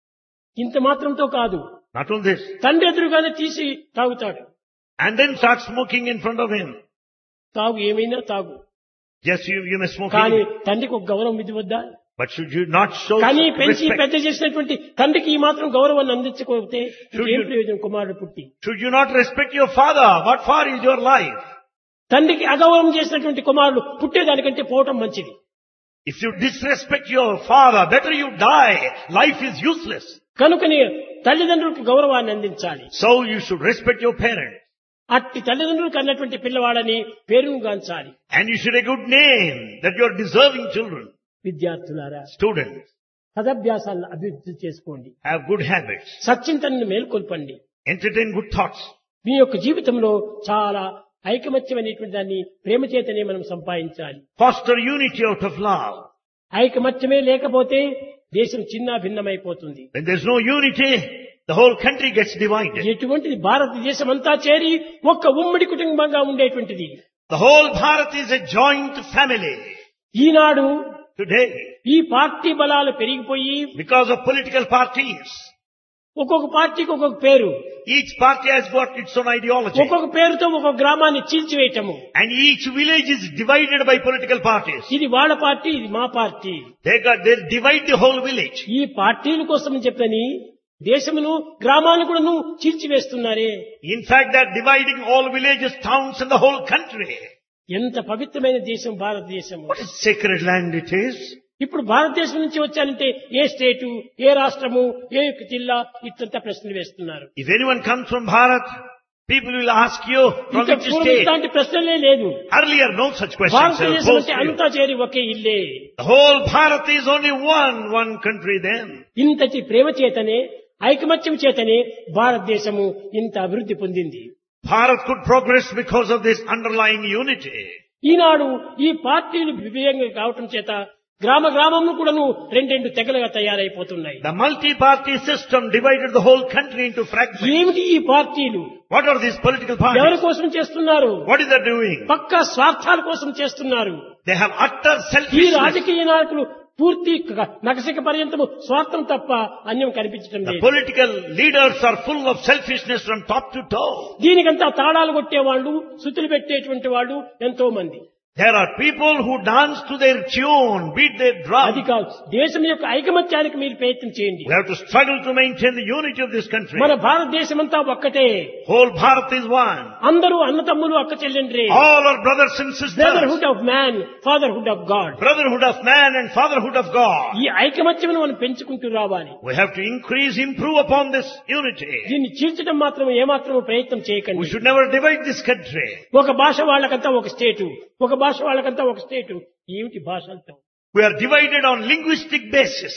ఇంత మాత్రంతో కాదు, Not only this. తండ్రి ఎదురుగానే తీసి తాగుతాడు. And then start smoking in front of him. తాగు, ఏమైనా తాగు, Yes, you may smoke. కానీ Anything. తండ్రికి ఒక గౌరవం ఇది వద్దా? But should you not show కానీ పెంచి respect? పెద్ద చేసినటువంటి తండ్రికి ఈ మాత్రం గౌరవాన్ని అందించకపోతే ఏం ప్రయోజనం కుమారుడు పుట్టి? Should you not respect your father? What for is your life? తండ్రికి అగౌరవం చేసినటువంటి కుమారుడు పుట్టేదానికంటే పోవటం మంచిది. If you disrespect your father, better you die. Life is useless. కనుకనే తల్లిదండ్రులకు గౌరవాన్ని అందించాలి. So you should respect your parents. అట్టి తల్లిదండ్రులకు అన్నటువంటి పిల్లవాడని పేరుగాంచాలి. And you should have a good name that you are deserving children. విద్యార్థులారా, Students, సదభ్యాసాలను అభివృద్ధి చేసుకోండి. have good habits. సచ్చింతనను మేల్కొల్పండి. Entertain good thoughts. మీ యొక్క జీవితంలో చాలా ఐకమత్యం అనేటువంటి దాన్ని ప్రేమ చేతనే మనం సంపాదించాలి. Foster unity out of love. ఐకమత్యమే లేకపోతే దేశం చిన్న భిన్నమైపోతుంది. When there's no unity, the whole country gets divided. ఎటువంటిది భారతదేశం అంతా చేరి ఒక్క ఉమ్మడి కుటుంబంగా ఉండేటువంటిది. The whole Bharat is a joint family. ఈనాడు Today, ఈ పార్టీ బలాలు పెరిగిపోయి because of political parties, ఒక్కొక్క పార్టీకి ఒక్కొక్క పేరు, each party has got its own ideology. ఒక్కొక్క పేరుతో ఒక్కొక్క గ్రామాన్ని చీల్చివేయటము. And each village is divided by political parties. ఇది వాళ్ళ పార్టీ, ఇది మా party. They divide the whole village. ఈ పార్టీల కోసం చెప్పని దేశమును గ్రామాలను కూడా చీల్చివేస్తున్నారే. In fact, they are dividing all villages, towns and the whole country. ఎంత పవిత్రమైన దేశం భారతదేశం. What a sacred land it is. ఇప్పుడు భారతదేశం నుంచి వచ్చానంటే ఏ స్టేటు, ఏ రాష్ట్రము, ఏ జిల్లా, ఇట్లంతా ప్రశ్నలు వేస్తున్నారు. If anyone comes from Bharat, people will ask you from ఇంకా which పూర్వం state. ఇట్లాంటి ప్రశ్నలే లేదు. Earlier, no such questions were భారతదేశం posed అంటే to you. అంతా చేరి ఒకే ఇల్లే. The whole Bharat is only one country then. ఇంతటి ప్రేమ చేతనే, ఐకమత్యం చేతనే భారతదేశము ఇంత అభివృద్ధి పొందింది. Bharat could progress because of this underlying unity. ఈనాడు ఈ పార్టీలు విభేదంగా కావటం చేత గ్రామ గ్రామంలో కూడాను రెండు తెగలుగా తయారైపోతున్నాయి. The multi-party system divided the whole country into fragments. ఏమిటి ఈ పార్టీలు? What are these political ఎవరి parties? కోసం చేస్తున్నారు? What is they doing? పక్కా స్వార్థాల కోసం చేస్తున్నారు. They have utter ఈ selfishness. రాజకీయ నాయకులు పూర్తి నగసిక పర్యంతము స్వార్థం తప్ప అన్యం కనిపించడం The లేదు. political leaders are full of selfishness from top to toe. దీనికంతా తాళాలు కొట్టేవాళ్ళు, శృతులు పెట్టేటువంటి వాళ్ళు ఎంతో మంది. There are people who dance to their tune, beat their అది drum. కాదు, దేశం యొక్క ఐకమత్యానికి మీరు ప్రయత్నం చేయండి. We have to struggle to maintain the unity of this country. మన భారతదేశం అంతా ఒక్కటే. Whole Bharat is one. అందరూ అన్నతమ్ములు, అక్క చెల్లెండ్రే. All are brothers and sisters. Brotherhood of man, fatherhood of God. Brotherhood of man and fatherhood of God. ఈ ఐకమత్యం మనం పెంచుకుంటూ రావాలి. We have to increase, improve upon this unity. దీన్ని చీల్చడం మాత్రం ఏమాత్రం ప్రయత్నం We చేయకండి. should never divide this country. ఒక భాష వాళ్ళకంతా ఒక స్టేటు, ఒక భాష వాళ్ళకంతా ఒక స్టేటు. ఏమిటి భాషలతో? We are divided on linguistic basis.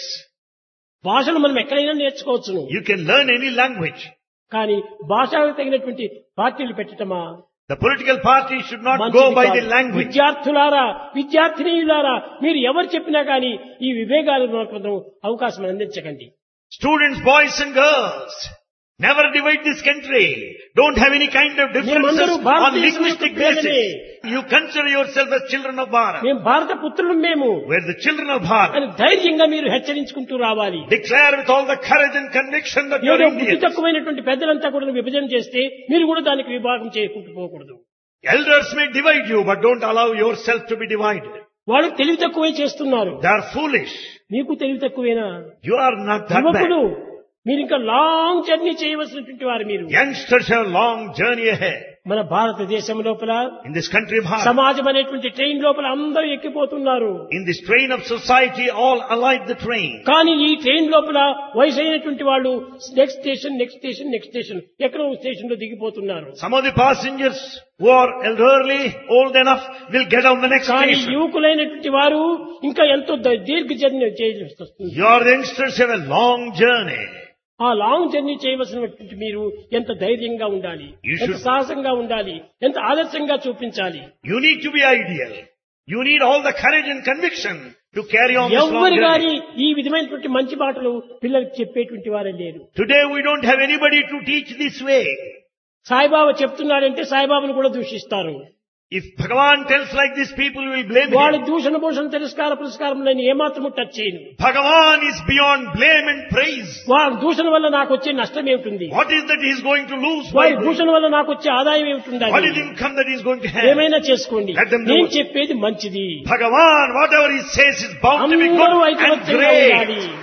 భాషలు మనం ఎక్కడైనా నేర్చుకోవచ్చును. You can learn any language. కానీ భాషలకు తగినటువంటి పార్టీలు పెట్టటమా? The political party should not మంచిది go by కాదు. the language. విద్యార్థులారా, విద్యార్థినీయులారా, మీరు ఎవరు చెప్పినా కానీ ఈ వివేకాలు మనకు అవకాశం అందించకండి. Students, boys and girls, Never divide this country. Don't have any kind of differences on linguistic basis. You consider yourself as children of Bharat. మేము భారత పుత్రులం మేము We're the children of Bharat. అని ధైర్యంగా మీరు హెచ్చరించుకుంటూ రావాలి. Declare with all the courage and conviction that you're ఏదో బుద్ధి Indians. తక్కువైనటువంటి పెద్దలంతా కూడా విభజన చేస్తే మీరు కూడా దానికి విభాగం చేయకుండా పోకూడదు. Elders may divide you, but don't allow yourself to be divided. వాళ్ళు తెలివి తక్కువే చేస్తున్నారు. They are foolish. మీకు తెలివి తక్కువేనా? You are not that యువకులు bad. మీరు ఇంకా లాంగ్ జర్నీ చేయవలసినటువంటి వారు మీరు. Youngsters have a long journey ahead. మన భారతదేశం లోపల In this country of Bharat, సమాజం అనేటువంటి ట్రైన్ లోపల అందరూ ఎక్కిపోతున్నారు. in this train of society, all alight the train. కానీ ఈ ట్రైన్ లోపల వయసు అయినటువంటి వాళ్ళు next station next station next station ఎక్కడో స్టేషన్ లో దిగిపోతున్నారు. Some of the passengers who are elderly, old enough, will get on the next కానీ station. యువకులైనటువంటి వారు ఇంకా ఎంతో దీర్ఘ జర్నీ చేయాల్సి వస్తుంది. Your youngsters have a long journey. ఆ లాంగ్ జర్నీ చేయవలసినటువంటి మీరు ఎంత ధైర్యంగా ఉండాలి, You ఎంత should- సాహసంగా ఉండాలి, ఎంత ఆదర్శంగా చూపించాలి. You need to be ideal. You need all the courage and conviction to carry on this long ఎవ్వరు journey. గాని ఈ విధమైనటువంటి మంచి మాటలు పిల్లలకు చెప్పేటువంటి వారే లేరు. Today we don't have anybody to teach this way. Saibaba చెప్తున్నాడంటే సాయిబాబాను కూడా దూషిస్తారు. If Bhagavan tells like this, people will blame వాళ్ళ him. దూషణ భూషణ తిరస్కార పురస్కారం లేని ఏమాత్రము టచ్ చేయను. Bhagavan is beyond blame and praise. వాళ్ళ దూషణ వల్ల నాకు వచ్చే నష్టం ఏమిటి? What is that he is going to lose by వాళ్ళ doing? దూషణ వల్ల నాకు వచ్చే ఆదాయం What is ఏమిటి? income that he is going to have? ఏమైనా చేసుకోండి, Let them do నేను it. చెప్పేది మంచిది. Bhagavan, whatever he says is bound to be అందరూ good and ఐకమత్యంగా ఉండాలి. great.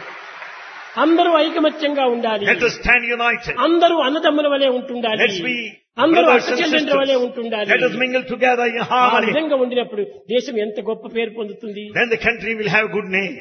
అందరూ ఐకమత్యంగా ఉండాలి. Let us stand united. అందరూ అన్నదమ్ముల వలె ఉంటుండాలి. Let's be అందరూ brothers and అక్కచెల్లెండ్ల వలె sisters. ఉంటుండాలి. Let us mingle together in ఆ harmony. విధంగా ఉండినప్పుడు దేశం ఎంత గొప్ప పేరు పొందుతుంది. Then the country will have good name.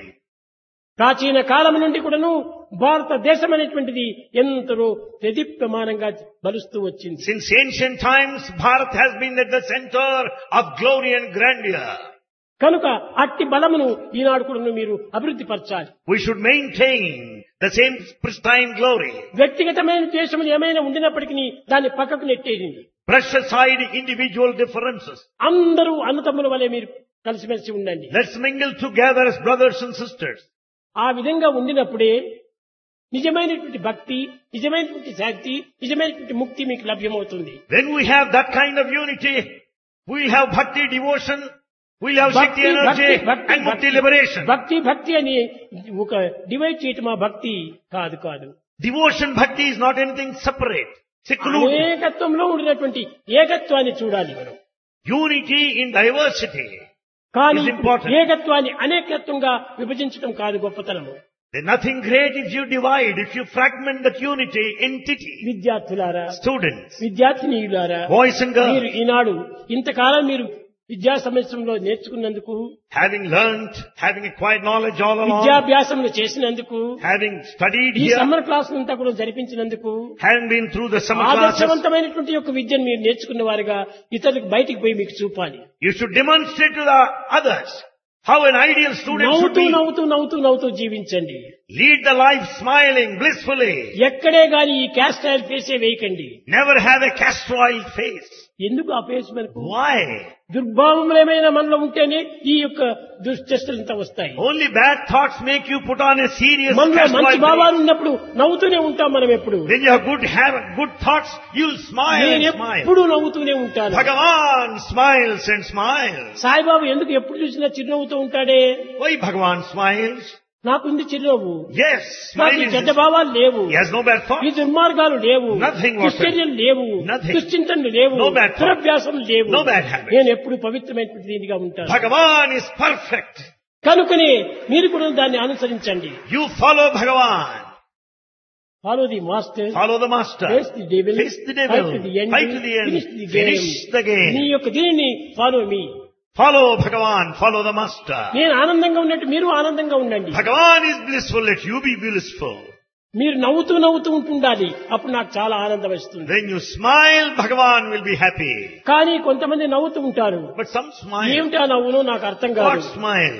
ప్రాచీన కాలం నుండి కూడాను భారతదేశం అనేటువంటిది ఎంతో ప్రదీప్యమానంగా బలుస్తూ వచ్చింది. Since ancient times, Bharat has been at the center of glory and grandeur. కనుక అట్టి బలమును ఈనాడు కూడా మీరు అభివృద్ధి పరచాలి. We should maintain the same pristine glory. వ్యక్తిగతమైన ద్వేషములు ఏమైనా ఉండినప్పటికీ దాన్ని పక్కకు నెట్టేది. Brush aside individual differences. అందరూ అన్నతమ్ముల వలె మీరు కలిసిమెలిసి ఉండండి. Let's mingle together as brothers and sisters. ఆ విధంగా ఉండినప్పుడే నిజమైనటువంటి భక్తి, నిజమైనటువంటి శాంతి, నిజమైనటువంటి ముక్తి మీకు లభ్యమవుతుంది. When we have that kind of unity, we'll have bhakti, devotion, we'll have Shakti భక్తి, energy భక్తి, and Mukti భక్తి, liberation. భక్తి భక్తి అని ఒక డివైడ్ చేయటం ఆ భక్తి కాదు కాదు. Devotion, bhakti is not anything separate, secluded. అనేకత్వంలో ఉండినటువంటి ఏకత్వాన్ని చూడాలి మనం. Unity in diversity కానీ is important. ఏకత్వాన్ని అనేకత్వంగా విభజించడం కాదు గొప్పతనము. There's nothing great if you divide, if you fragment that unity, entity. విద్యార్థులారా, Students, విద్యార్థినీయులారా, boys and మీరు girls, ఈనాడు ఇంతకాలం మీరు విద్యా సంవత్సరంలో నేర్చుకున్నందుకు, having learnt, having acquired knowledge all along, విద్యాభ్యాసములు చేసినందుకు, having studied ఈ here, సమ్మర్ క్లాసులంతా కూడా జరిపించినందుకు, having been through the summer classes, ఆదర్శవంతమైనటువంటి యొక్క విద్యను మీరు నేర్చుకున్న వారుగా ఇతరులకు బయటికి పోయి మీకు చూపాలి. you should demonstrate to the others how an ideal student should నవ్వుతూ be. నవ్వుతూ నవ్వుతూ నవ్వుతూ జీవించండి. Lead the life smiling, blissfully. ఎక్కడే గాని ఈ క్యాస్ట్ ఆయిల్ ఫేసే వేయకండి. Never have a castor oil face. ఎందుకు ఆ ఫేస్ మనకు? Why? దుర్భావములేమైనా మనలో ఉంటేనే ఈ యొక్క దుశ్చష్టలంతా వస్తాయి. Only bad thoughts make you put on a serious మనలో castor మంచి oil భావాలు face. ఉన్నప్పుడు నవ్వుతూనే ఉంటాం మనం ఎప్పుడు. When you have good thoughts, you'll smile నేను and smile. ఎప్పుడు నవ్వుతూనే ఉంటాను. Bhagavan smiles and smiles. Saibaba ఎందుకు ఎప్పుడు చూసినా చిరునవ్వుతూ ఉంటాడే? Why Bhagavan smiles? నాకుంది చిరునవ్వు. Yes, నాకు smile ఈ is చెడ్డ భావాలు లేవు, He has no bad ఈ thoughts. దుర్మార్గాలు లేవు, Nothing whatsoever. దుశ్చర్యలు లేవు, Nothing. దుశ్చింతనలు లేవు, No bad thoughts. దురభ్యాసం లేవు. No bad habits. నేను ఎప్పుడు పవిత్రమైనటువంటి దీనిగా ఉంటాను. Bhagavan is perfect. కనుకనే మీరు కూడా దాన్ని అనుసరించండి. You follow Bhagavan. Follow the master, Follow the master. face the devil, Face the devil. fight to the end, Fight to the end. finish the game. Finish the game. నీ యొక్క దీనిని follow me. Follow Bhagavan. Follow the master. నేను ఆనందంగా ఉన్నట్టు మీరు ఆనందంగా ఉండండి. Bhagavan is blissful. Let you be blissful. మీరు నవ్వుతూ నవ్వుతూ ఉంటుండాలి, అప్పుడు నాకు చాలా ఆనందం వస్తుంది. When you smile, Bhagavan will be happy. కానీ కొంతమంది నవ్వుతూ ఉంటారు. But some smile. ఏమిటి ఆ నవ్వును నాకు అర్థం What కాదు. smile?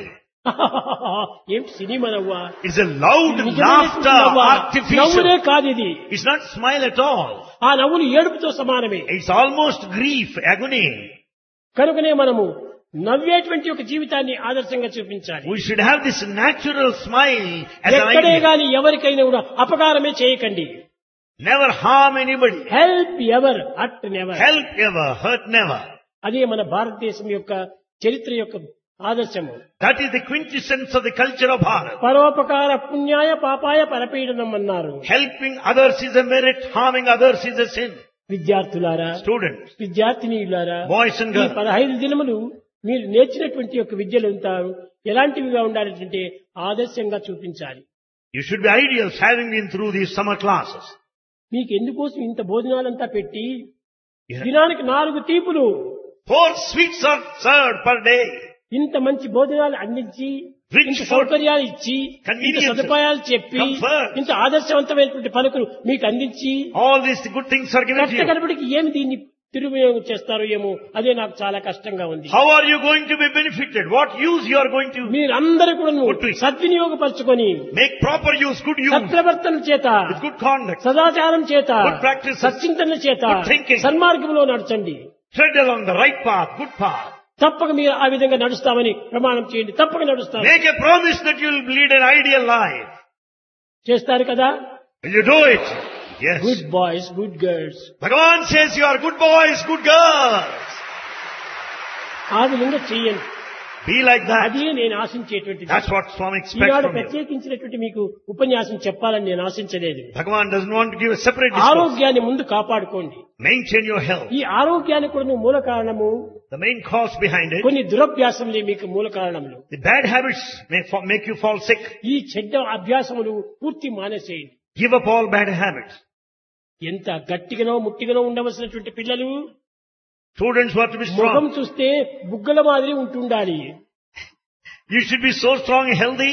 ఏమిటి సినిమా నవ్వా? It's a loud నిజమైనటువంటి laughter, నవ్వా? నవ్వునే artificial. కాదు ఇది. It's not smile at all. ఆ నవ్వులు ఏడుపుతో సమానమే. It's almost grief, agony. కనుకనే మనము నవ్వేటువంటి ఒక జీవితాన్ని ఆదర్శంగా చూపించాలి. We should have this natural smile as an ఎక్కడే idea. గాని ఎవరికైనా కూడా అపకారమే చేయకండి. Never harm anybody. Help ever hurt never. Help ever, hurt never. అదే మన భారతదేశం యొక్క చరిత్ర యొక్క ఆదర్శము. That is the quintessence of the culture of Bharat. పరోపకార పుణ్యాయ పాపాయ పరపీడనం అన్నారు. Helping others is a merit, harming others is a sin. విద్యార్థులారా, Students, విద్యార్థినీయులారా, boys and ఈ girls, 15 దినములు మీరు నేర్చినటువంటి యొక్క విద్యలు ఎలాంటివిగా ఉండాలంటే ఆదర్శంగా చూపించాలి. you should be ideals having been through these summer classes. మీకు ఎందుకోసం ఇంత భోజనాలంతా పెట్టి Yeah. దినానికి 4 తీపులు 4 sweets are served per day. ఇంత మంచి భోజనాలు అందించి, Rich ఇంత food, సౌకర్యాలు ఇచ్చి, ఇంత conveniences, సదుపాయాలు చెప్పి, comfort. ఇంత ఆదర్శవంతమైనటువంటి పలుకులు మీకు అందించి All these good things are given to కష్ట you. కనబడికి ఏమి దీన్ని దుర్వినియోగం చేస్తారో ఏమో, అదే నాకు చాలా కష్టంగా ఉంది. How are you going to be benefited? What use you are going to మీరందరూ కూడా Good to it. సద్వినియోగపరచుకొని make proper use, good use, సత్ప్రవర్తన చేత, with good conduct. సదాచారం చేత, Good practices, సచ్చింతన చేత, good thinking. సన్మార్గంలో నడచండి. Tread along the right path, good path. తప్పక మీరు ఆ విధంగా నడుస్తామని ప్రమాణం చేయండి. తప్పక నడుస్తాం. Make a promise that you will lead an ideal life. చేస్తారు కదా? Will you do it? Yes. Good boys, good girls. Bhagavan says you are good boys, good girls. ఆ విధంగా చెయ్యండి. Be like that. అదే నేను ఆశించేటువంటిది. That's what Swami expects Eenadu from you. ప్రత్యేకించినటువంటి మీకు ఉపన్యాసం చెప్పాలని నేను ఆశించలేదు. Bhagavan doesn't want to give a separate discourse. ఆరోగ్యాన్ని ముందు కాపాడుకోండి. Maintain your health. ఈ ఆరోగ్యానికి కూడా మూల కారణము The main cause behind it, కొన్ని దురభ్యాసములే మీకు మూల కారణములు. the bad habits make you fall sick. ఈ చెడ్డ అభ్యాసములు పూర్తి మానేసేయండి. Give up all bad habits. ఎంత గట్టిగానో ముట్టిగానో ఉండవలసినటువంటి పిల్లలు Students who are to be ముఖం strong. చూస్తే బుగ్గల మాదిరి ఉంటుండాలి. You should be so strong and healthy.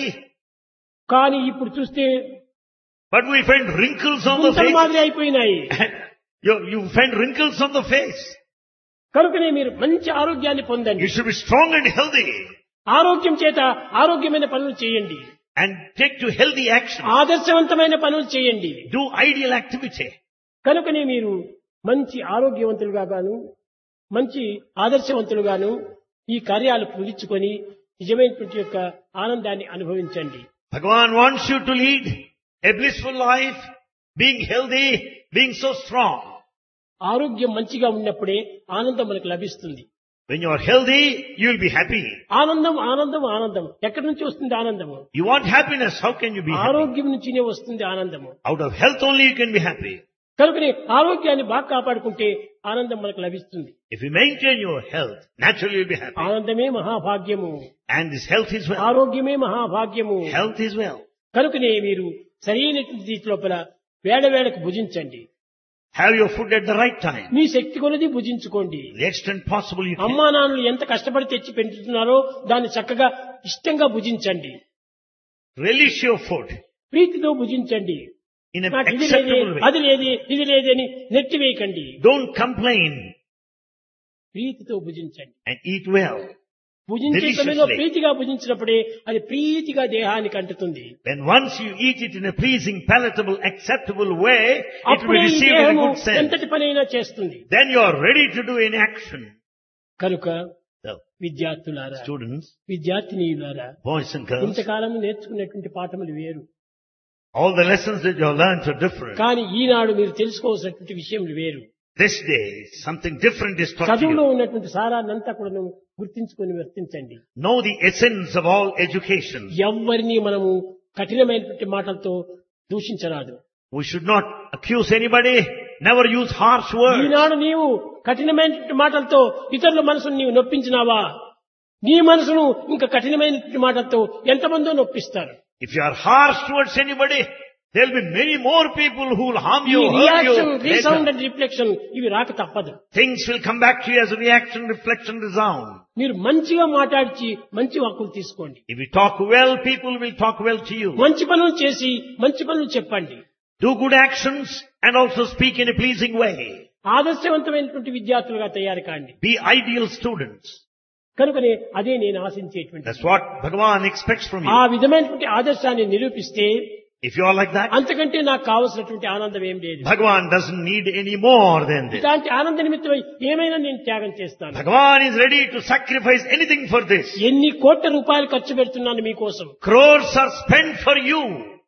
కానీ ఇప్పుడు చూస్తే But we find wrinkles on the గుంతల face. మాదిరి అయిపోయినాయి. You find wrinkles on the face. కనుకనే మీరు మంచి ఆరోగ్యాన్ని పొందండి. You should be strong and healthy. ఆరోగ్యం చేత ఆరోగ్యమైన పనులు చేయండి. And take to healthy action. ఆదర్శవంతమైన పనులు చేయండి. Do ideal activity. కనుకనే మీరు మంచి ఆరోగ్యవంతులుగా గాను, మంచి ఆదర్శవంతులుగాను ఈ కార్యాలు పూరించుకొని నిజమైనటువంటి యొక్క ఆనందాన్ని అనుభవించండి. Bhagavan wants you to lead a blissful life, being healthy, being so strong. ఆరోగ్యం మంచిగా ఉన్నప్పుడే ఆనందం మనకు లభిస్తుంది. When you are healthy, you will be happy. ఆనందం ఆనందం ఆనందం ఎక్కడి నుంచి వస్తుంది ఆనందము? You want happiness, how can you be happy? ఆరోగ్యం నుంచినే వస్తుంది ఆనందము. Out of health only you can be happy. కనుకనే ఆరోగ్యాన్ని బాగా కాపాడుకుంటే ఆనందం మనకు లభిస్తుంది. If you maintain your health, naturally you will be happy. ఆనందమే మహాభాగ్యము, And this health is well. ఆరోగ్యమే మహాభాగ్యము. Health is well. కనుకనే మీరు సరైన రీతి లోపల వేళవేళకు భుజించండి. Have your food at the right time. మీ శక్తి కొలది భుజించుకోండి. The extent possible you can. అమ్మా నాన్నలు ఎంత కష్టపడి తెచ్చి పెంచుతున్నారో దాన్ని చక్కగా ఇష్టంగా భుజించండి. Relish your food ప్రీతితో భుజించండి. in an నాకు ఇది లేదే, acceptable way. అది లేదే, ఇది లేదని నెట్టివేయకండి. Don't complain ప్రీతితో భుజించండి. and eat well. భుజించే సమయంలో Deliciously. ప్రీతిగా భుజించినప్పుడే అది ప్రీతిగా దేహానికి అంటుతుంది. When once you eat it in a pleasing, palatable, acceptable way, it will అప్పుడే be ఈ received in a దేహము good sense. ఎంతటి పనైనా చేస్తుంది. Then you are ready to do any action. కనుక So, విద్యార్థులారా, students, విద్యార్థినీయులారా, boys and girls, ఇంతకాలం నేర్చుకున్నటువంటి పాఠములు వేరు. all the lessons that you have learned are different. కానీ ఈనాడు మీరు తెలుసుకోవాల్సినటువంటి విషయములు వేరు. This day, something different is taught to చదువులో you. ఉన్నటువంటి సారాన్నంతా కూడా గుర్తించుకొని వర్తించండి. Know the essence of all education. ఎవ్వరిని మనము కఠినమైనటువంటి మాటలతో దూషించరాదు. We should not accuse anybody, never use harsh words. ఈనాడు నీవు కఠినమైనటువంటి మాటలతో ఇతరుల మనసును నీవు నొప్పించినావా, నీ మనసును ఇంకా కఠినమైనటువంటి మాటలతో ఎంతమందో నొప్పిస్తారు. If you are harsh towards anybody, there will be many more people who will harm ఈ you, hurt reaction, you. Resound later. And reflection ఇవి రాక తప్పదు. Things will come back to you as a reaction, reflection, resound. మీరు మంచిగా మాట్లాడి మంచి వాక్కులు తీసుకోండి. If you talk well, people will talk well to you. మంచి పనులు చేసి మంచి పనులు చెప్పండి. Do good actions and also speak in a pleasing way. ఆదర్శవంతమైనటువంటి విద్యార్థులుగా తయారు కాండి. Be ideal students. కనుకనే అదే నేను ఆశించేటువంటి. That's what Bhagavan expects from ఆ you. విధమైనటువంటి ఆదర్శాన్ని నిరూపిస్తే If you are like that, అంతకంటే నాకు కావలసినటువంటి ఆనందం ఏం లేదు. Bhagavan doesn't need any more than this. ఇలాంటి ఆనంద నిమిత్తమై ఏమైనా నేను త్యాగం చేస్తాను. Bhagavan is ready to sacrifice anything for this. ఎన్ని కోట్ల రూపాయలు ఖర్చు పెడుతున్నాను మీకోసం. Crores are spent for you.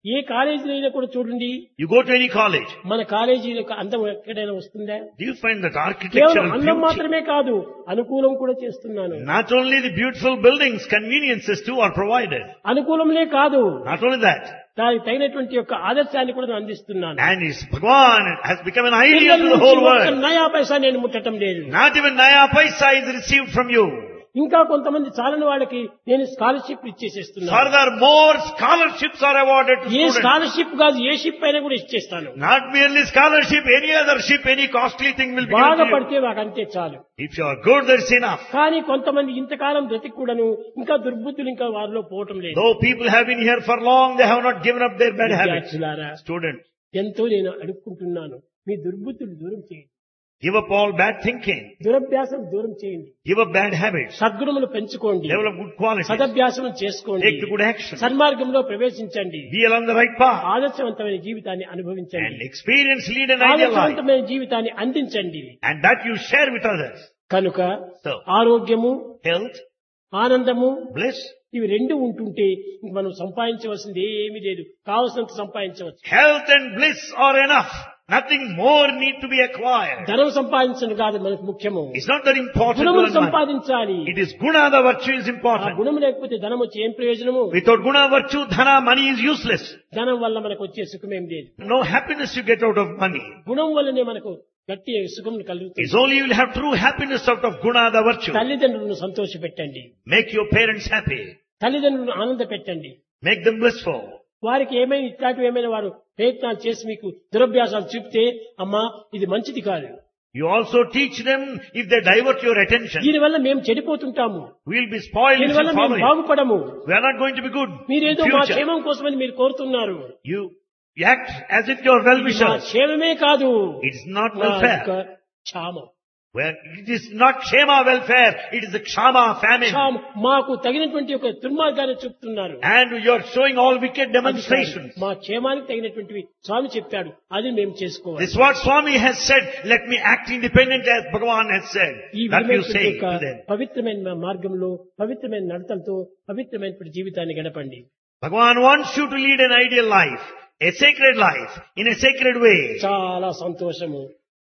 ఏ కాలేజీలో అయినా కూడా చూడండి, You go to any college. మన కాలేజీలో అందం ఎక్కడైనా వస్తుందా? Do you find that architecture కేవలం and అందం beauty? మాత్రమే కాదు, అనుకూలం కూడా చేస్తున్నాను. Not only the beautiful buildings, conveniences too are provided. అనుకూలంలే కాదు, Not only that. దానికి తగినటువంటి యొక్క ఆదర్శాన్ని కూడా నేను అందిస్తున్నాను. And his Bhagwan has become an ideal to the whole ఒక్క world. నయా పైసా నేను ముట్టడం లేదు. Not even Naya Paisa is received from you. ఇంకా కొంతమంది చాలని వాళ్ళకి నేను స్కాలర్షిప్ ఇచ్చేసేస్తున్నాను. Further, more scholarships are awarded to a students. Scholarship కాదు, ఏ షిప్ అయినా కూడా ఇచ్చేస్తాను. Not merely scholarship, any other ship, any costly thing will be given బాగా to you. పడితే వాడు అంతే చాలు. If you are good, that's enough. కానీ కొంతమంది ఇంతకాలం బ్రతికి కూడాను ఇంకా దుర్బుద్ధులు ఇంకా వారిలో పోవటం లేదు. Though people have been here for long, they have not given up their bad habits. విద్యార్థులారా, Students, ఎంతో నేను అడుక్కుంటున్నాను, మీ దుర్బుద్ధులు దూరం చేయండి, give up all bad thinking. దురభ్యాసం దూరం చేయండి, Give up bad habits. సద్గుణములు పెంచుకోండి, Develop good qualities. సదభ్యాసం చేసుకోండి, Take the good action. సన్మార్గంలో ప్రవేశించండి, Be along the right path. ఆదర్శవంతమైన జీవితాన్ని And అనుభవించండి, experience, lead an ideal life. ఆదర్శవంతమైన జీవితాన్ని అందించండి. And that you share with others. కనుక So, ఆరోగ్యము, health, ఆనందము bliss, ఇవి రెండు ఉంటుంటే ఇంక మనం సంపాదించవలసింది ఏమీ లేదు, కావలసినంత సంపాదించవచ్చు. health and bliss are enough. Nothing more need to be acquired. ధనం సంపాదించడం కాదు మనకు ముఖ్యము, It's not that important to గుణములు earn money. సంపాదించాలి. It is guna, the virtue is ఆ important. గుణం లేకపోతే ధనం వచ్చి ఏం ప్రయోజనము? Without guna, virtue, dhana, money is useless. ధనం వల్ల మనకు వచ్చే సుఖమేం లేదు, No happiness you get out of money. గుణం వల్లనే మనకు గట్టి సుఖం కలుగుతుంది. It's only you will have true happiness out of guna, the virtue. తల్లిదండ్రులను సంతోష పెట్టండి, Make your parents happy. తల్లిదండ్రులను ఆనంద పెట్టండి. Make them blissful. వారికి ఏమైనా ఇట్లాంటివి ఏమైనా వారు ప్రయత్నాలు చేసి మీకు దురభ్యాసాలు చూపితే, అమ్మా ఇది మంచిది కాదు, You also teach them if they divert your attention. దీనివల్ల మేము చెడిపోతుంటాము, We'll be spoiled if దీనివల్ల you మేము follow it. బాగుపడము, We are not going to be good in మీరేదో మా future. క్షేమం కోసమని మీరు కోరుతున్నారు. You act as if you are మా well-wishers. క్షేమమే కాదు, It's not మా welfare. యొక్క క్షామం. Where it is not Kshema welfare, it is the Kshama famine. క్షామం మాకు తగినటువంటి ఒక దుర్మార్గాన్ని చూపుతున్నారు. And you are showing all wicked demonstrations. మా క్షేమానికి తగినటువంటివి స్వామి చెప్పాడు, అది మేము చేసుకోవాలి. This is what Swami has said. Let me act independent as Bhagavan has said. ఈ That you విధమైనటువంటి say యొక్క to them. పవిత్రమైన మార్గంలో పవిత్రమైన నడతలతో పవిత్రమైనటువంటి జీవితాన్ని గడపండి. Bhagavan wants you to lead an ideal life, a sacred life, in a sacred way. చాలా సంతోషము,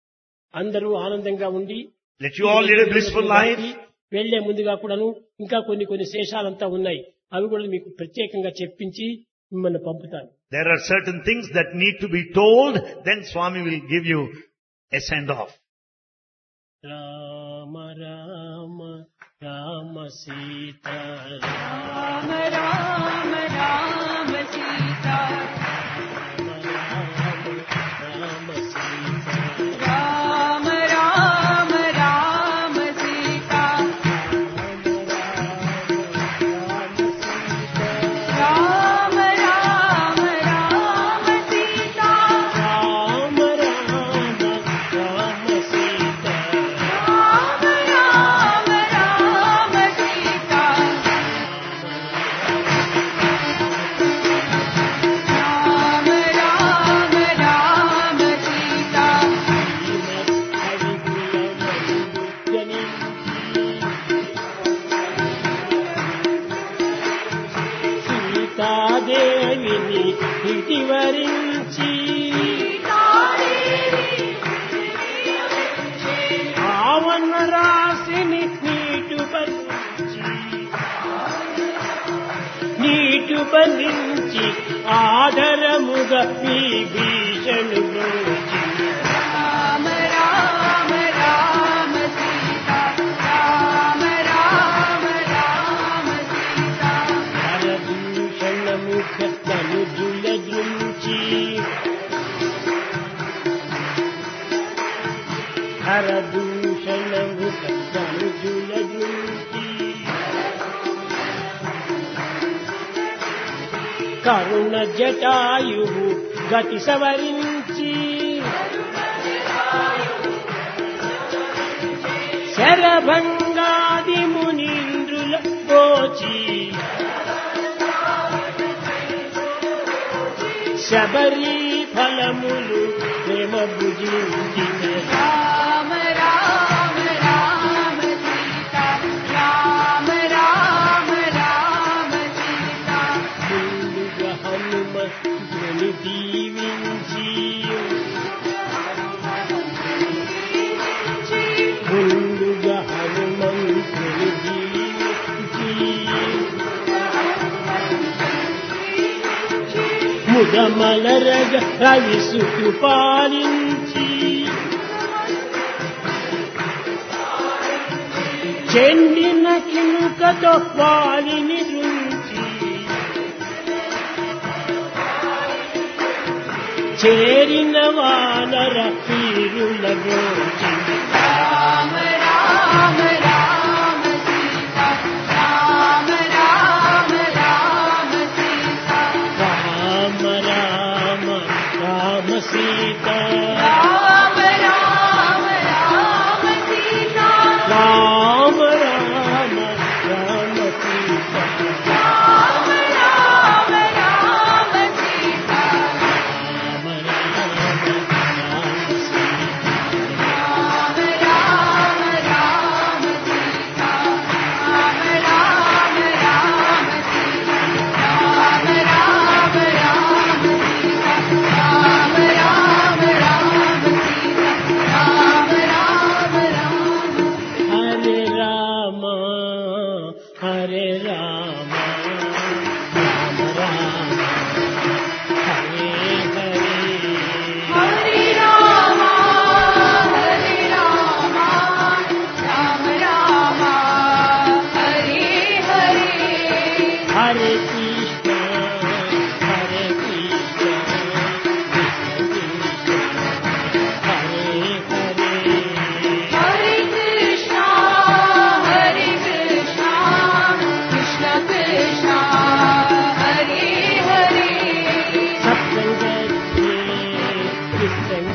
అందరూ ఆనందంగా ఉండి Let you all lead a blissful life. వెళ్లే ముందుగా కూడాను ఇంకా కొన్ని శేషాలంతా ఉన్నాయి, అవి కూడా మీకు ప్రత్యేకంగా చెప్పించి మిమ్మల్ని పంపుతాను. There are certain things that need to be told, then Swami will give you a send-off. Rama Rama Rama Sita Rama Rama Rama Sita Rama Sita Rama Rama Rama Sita Rama Rama Rama Sita Rama Rama Rama Sita Rama Rama Rama Sita Rama Rama Rama Sita సీతాదేవిని ఇటివరించి ఆవన రాశిని నీటు బంధించి ఆదరముగా ఈ భీషణు గురించి రామ రామ రామ సీతా రామ రామ రామ సీతా హరదూషణముఖ ధనుజుల దృంచి హరదూషణముఖ ధనుజుల దృంచి కరుణ జటాయువు గతి సవరించి శరభంగాది మునీంద్రుల గోచి శబరి ఫలములు ప్రేమ భుజించిన రామ రామ రామ సీతా రామ రామ రామ సీతా ముందుగా హనుమ ముదమలరగ రవిసుకు పాలించి చెండిన కినుకతో వాలిని రుంచి చేరిన వానర పీరుల గోచి Rama Rama Rama Sita Rama Rama Rama Sita Rama Rama Rama Sita Rama Rama Rama Sita Rama Rama Rama Sita Rama Rama Rama Sita Rama Rama Rama Sita Rama Rama Rama Sita Rama Rama Rama Sita Rama Rama Rama Sita Rama Rama Rama Sita Rama Rama Rama Hare Rama Rama Rama Hare Hare Hari Rama Hari Rama Rama Rama Hari Hari Hare Krishna Hare Krishna Krishna Krishna Hare Hare Hari Krishna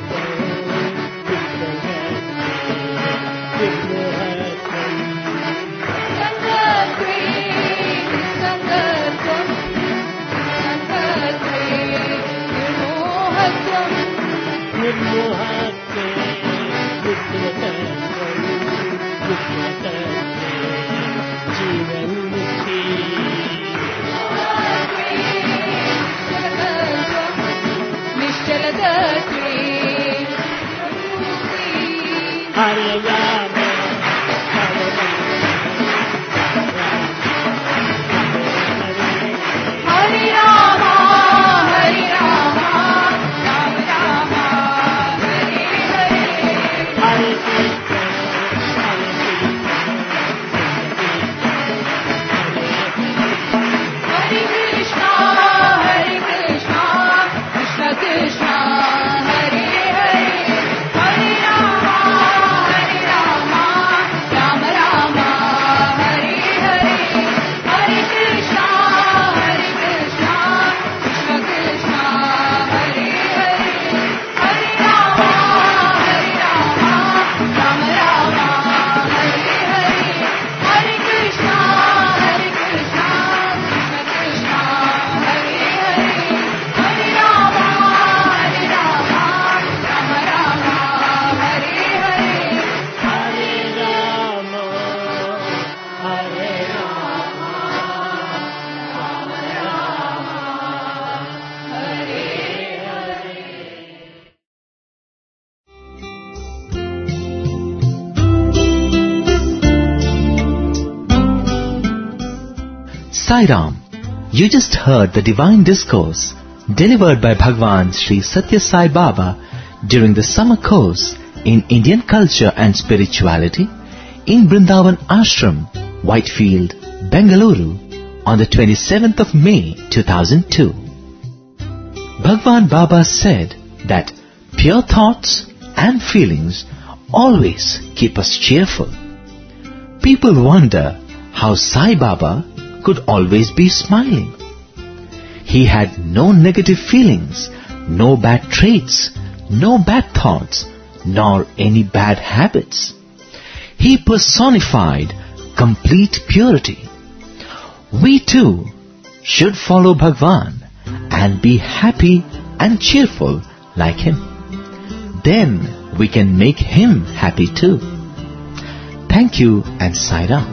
Hare Rama Hari Rama Hari Rama Rama Rama Hari Hari Hare Krishna Hare Krishna Hari Krishna Krishna Krishna Hari Hari Hari Rama Hari Rama Rama Rama Hari Hari Hari Krishna Krishna Krishna Hari Hari Hari Rama Rama Rama Hari Hari Hari Krishna Krishna Krishna Hari Hari Hari Rama Rama Rama Hari Hari Hare Rama Hare Rama Sai Ram, you just heard the divine discourse delivered by Bhagwan Sri Satya Sai Baba during the summer course in Indian culture and spirituality in Brindavan Ashram, Whitefield, Bengaluru on the 27th of May 2002. Bhagwan Baba said that pure thoughts and feelings always keep us cheerful. People wonder how Sai Baba could always be smiling. He had no negative feelings, no bad traits, no bad thoughts, nor any bad habits. He personified complete purity. We too should follow Bhagwan and be happy and cheerful like him. Then we can make him happy too. Thank you and Sai Ram.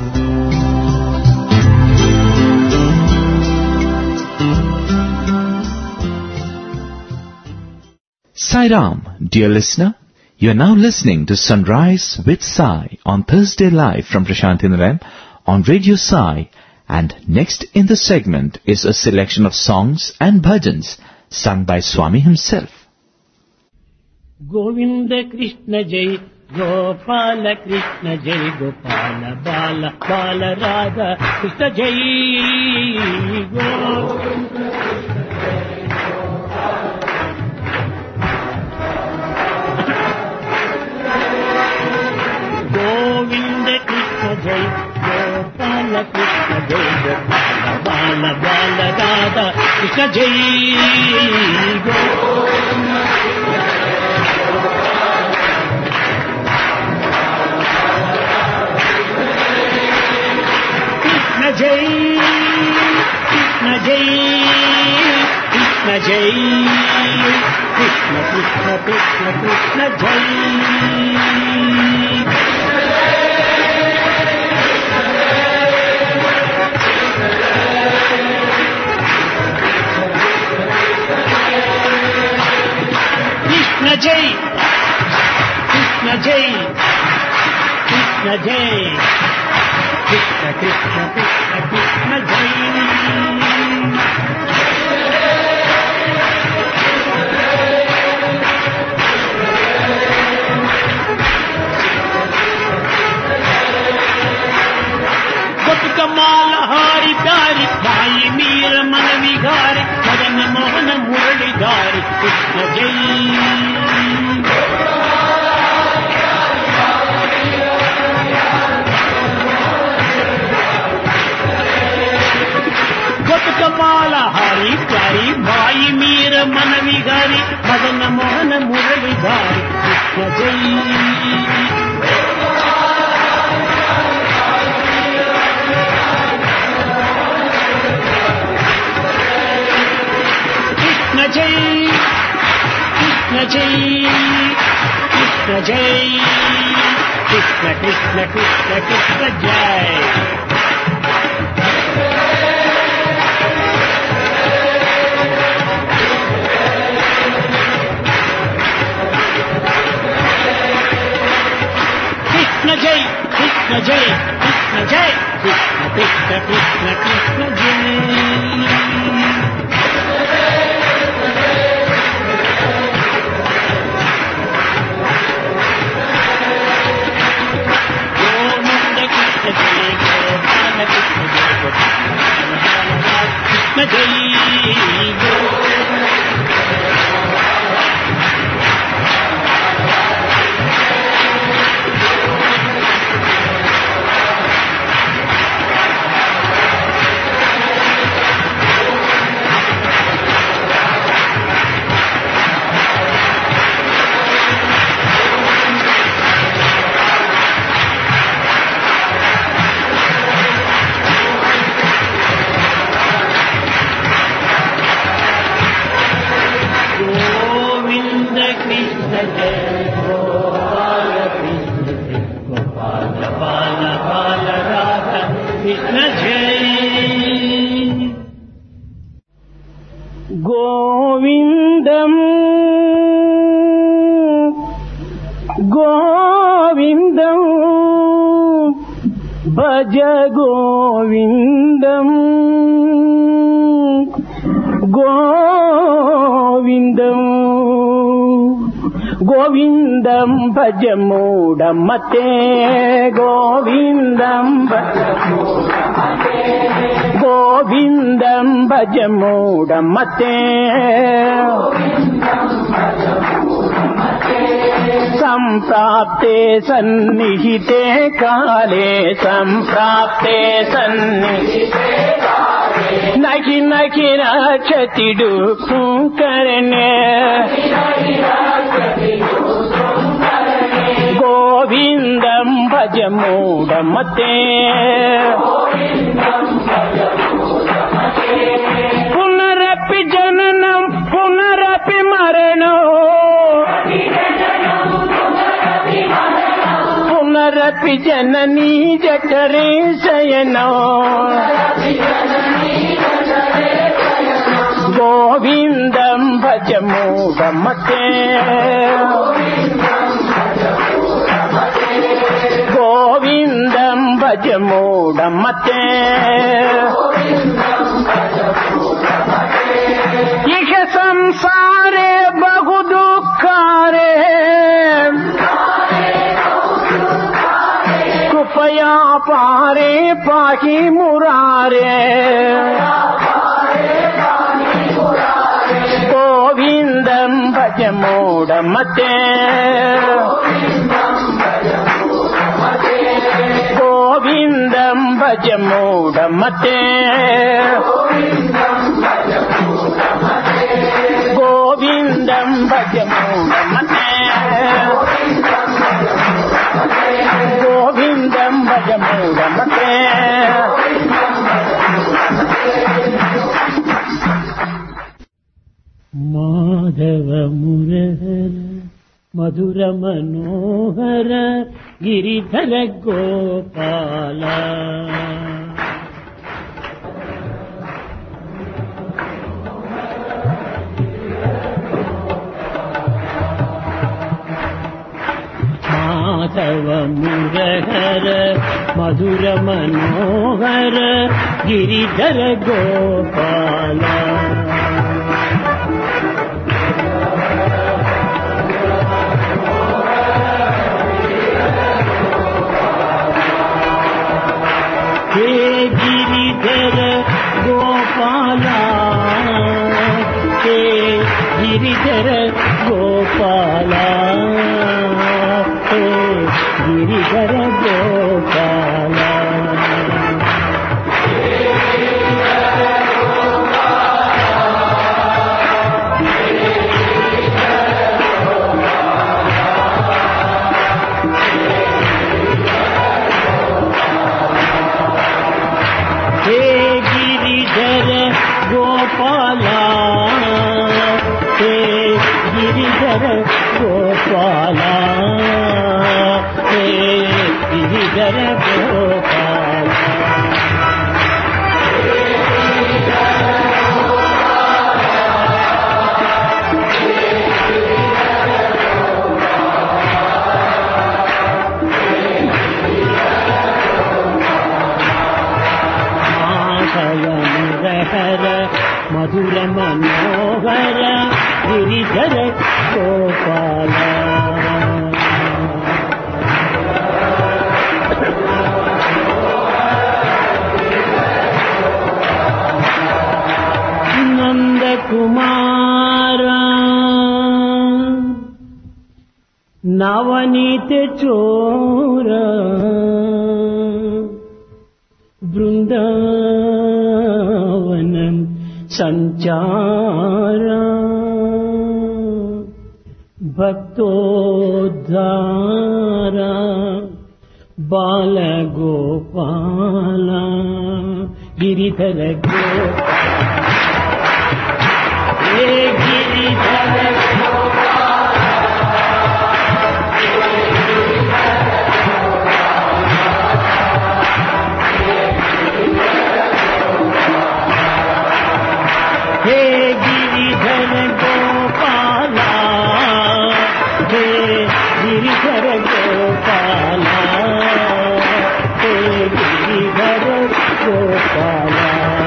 Sai Ram, dear listener, you are now listening to Sunrise with Sai on Thursday live from Prashanthi Nilayam on Radio Sai And next in the segment is a selection of songs and bhajans sung by Swami himself. Govinda Krishna జై గోపాల కృష్ణ జై గోపాల బాల బాల రాధా కృష్ణ జై గోవింద కృష్ణ జై గోపాల కృష్ణ జై గోపాల బాల బాల రాధా కృష్ణ జై జై కృష్ణ జై కృష్ణ జై కృష్ణ కృష్ణ కృష్ణ కృష్ణ జై కృష్ణ జై కృష్ణ జై కృష్ణ జై కృష్ణ కృష్ణ కృష్ణ కృష్ణ జై బతుకమాల హారి దారి భాయి మీర మన విహారి మదన మోహన మురళి దారి కృష్ణ జై బతుకమాల హారి ప్యారి భాయి మీర మన విహారి మదన మోహన మురళి దారి కృష్ణ జై కృష్ణ జై కృష్ణ జై కృష్ణ జై కృష్ణ కృష్ణ కృష్ణ కృష్ణ జై కృష్ణ జై కృష్ణ జై కృష్ణ జై కృష్ణ కృష్ణ కృష్ణ కృష్ణ జై గోవింద కృష్ణ జై గోపాల కృష్ణ జై గోపాల కృష్ణ జై గోవిందం గోవిందం భజ గోవిందం గోవిందం గోవిందం భజ మూఢమతే గోవిందం గోవిందం భజ మూఢమతే సంప్రాప్తే సన్నిహితే కాలే సంప్రాప్తే సన్నిహితే నహి నహి రక్షతి దుఃఖకరణే గోవిందం భజ మూఢమతే పునరపి జననం పునరపి మరణం పునరపి జననీ జఠరే శయనం గోవిందం భజ మూఢమతే గోవిందం భజ भज मूढ़मते इह संसारे बहु दुःखारे कृपया पारे पाहि मुरारे गोविन्दं भज मूढ़मते गोविन्दं भज मूढ़मते गोविन्दं भज मूढ़मते गोविन्दं भज मूढ़मते माधव मुरहर मधुर मनोहर गिरिधर गोपाल माधव मुरहर मधुर मनोहर गिरिधर गोपाल हे गिरिधर गोपाला हे गिरिधर गोपाला हे गिरिधर गोपाला गोपाला हे गिरिधर गोपाला हे गिरिधर गोपाला मधुर मनोहर गिरिधर गोपाल नंद कुमार नवनीत चोर वृंदावनम संचारा भक्तोद्धारा बाल गोपाला गिरिधर गोपाला हे गिरिधर हे गिरिधर गोपाला हे गिरिधर गोपाला हे गिरिधर गोपाला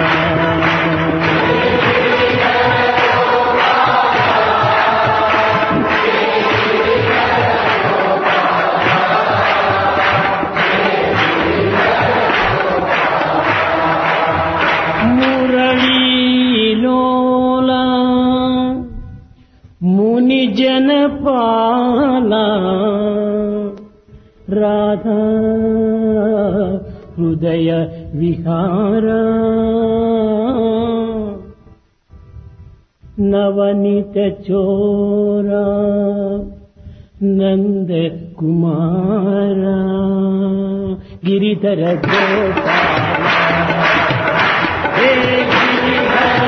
मुनिजन पाला राधा हृदय विहारा नवनीत चोरा नंद कुमारा गिरिधर गोपाला हे Giridhar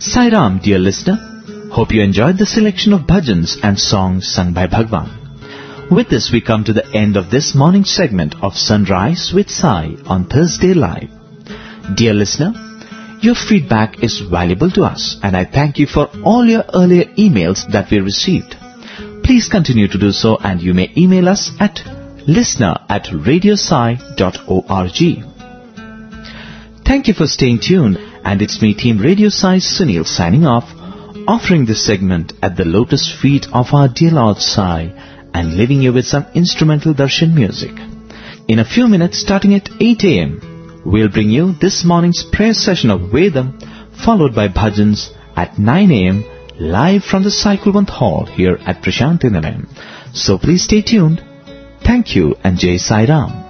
Sai Ram, dear listener. Hope you enjoyed the selection of bhajans and songs sung by Bhagwan. With this, we come to the end of this morning segment of Sunrise with Sai on Thursday Live. Dear listener, your feedback is valuable to us, and I thank you for all your earlier emails that we received. Please continue to do so, and you may email us at listener@radiosai.org. Thank you for staying tuned, and it's me, Team Radio Sai Sunil, signing off, offering this segment at the lotus feet of our dear Lord Sai, and leaving you with some instrumental darshan music. In a few minutes, starting at 8 a.m., we'll bring you this morning's prayer session of Vedam, followed by bhajans at 9 a.m., live from the Cyclevant Hall here at Prashanthi Nilayam. So please stay tuned. Thank you, and Jai Sai Ram.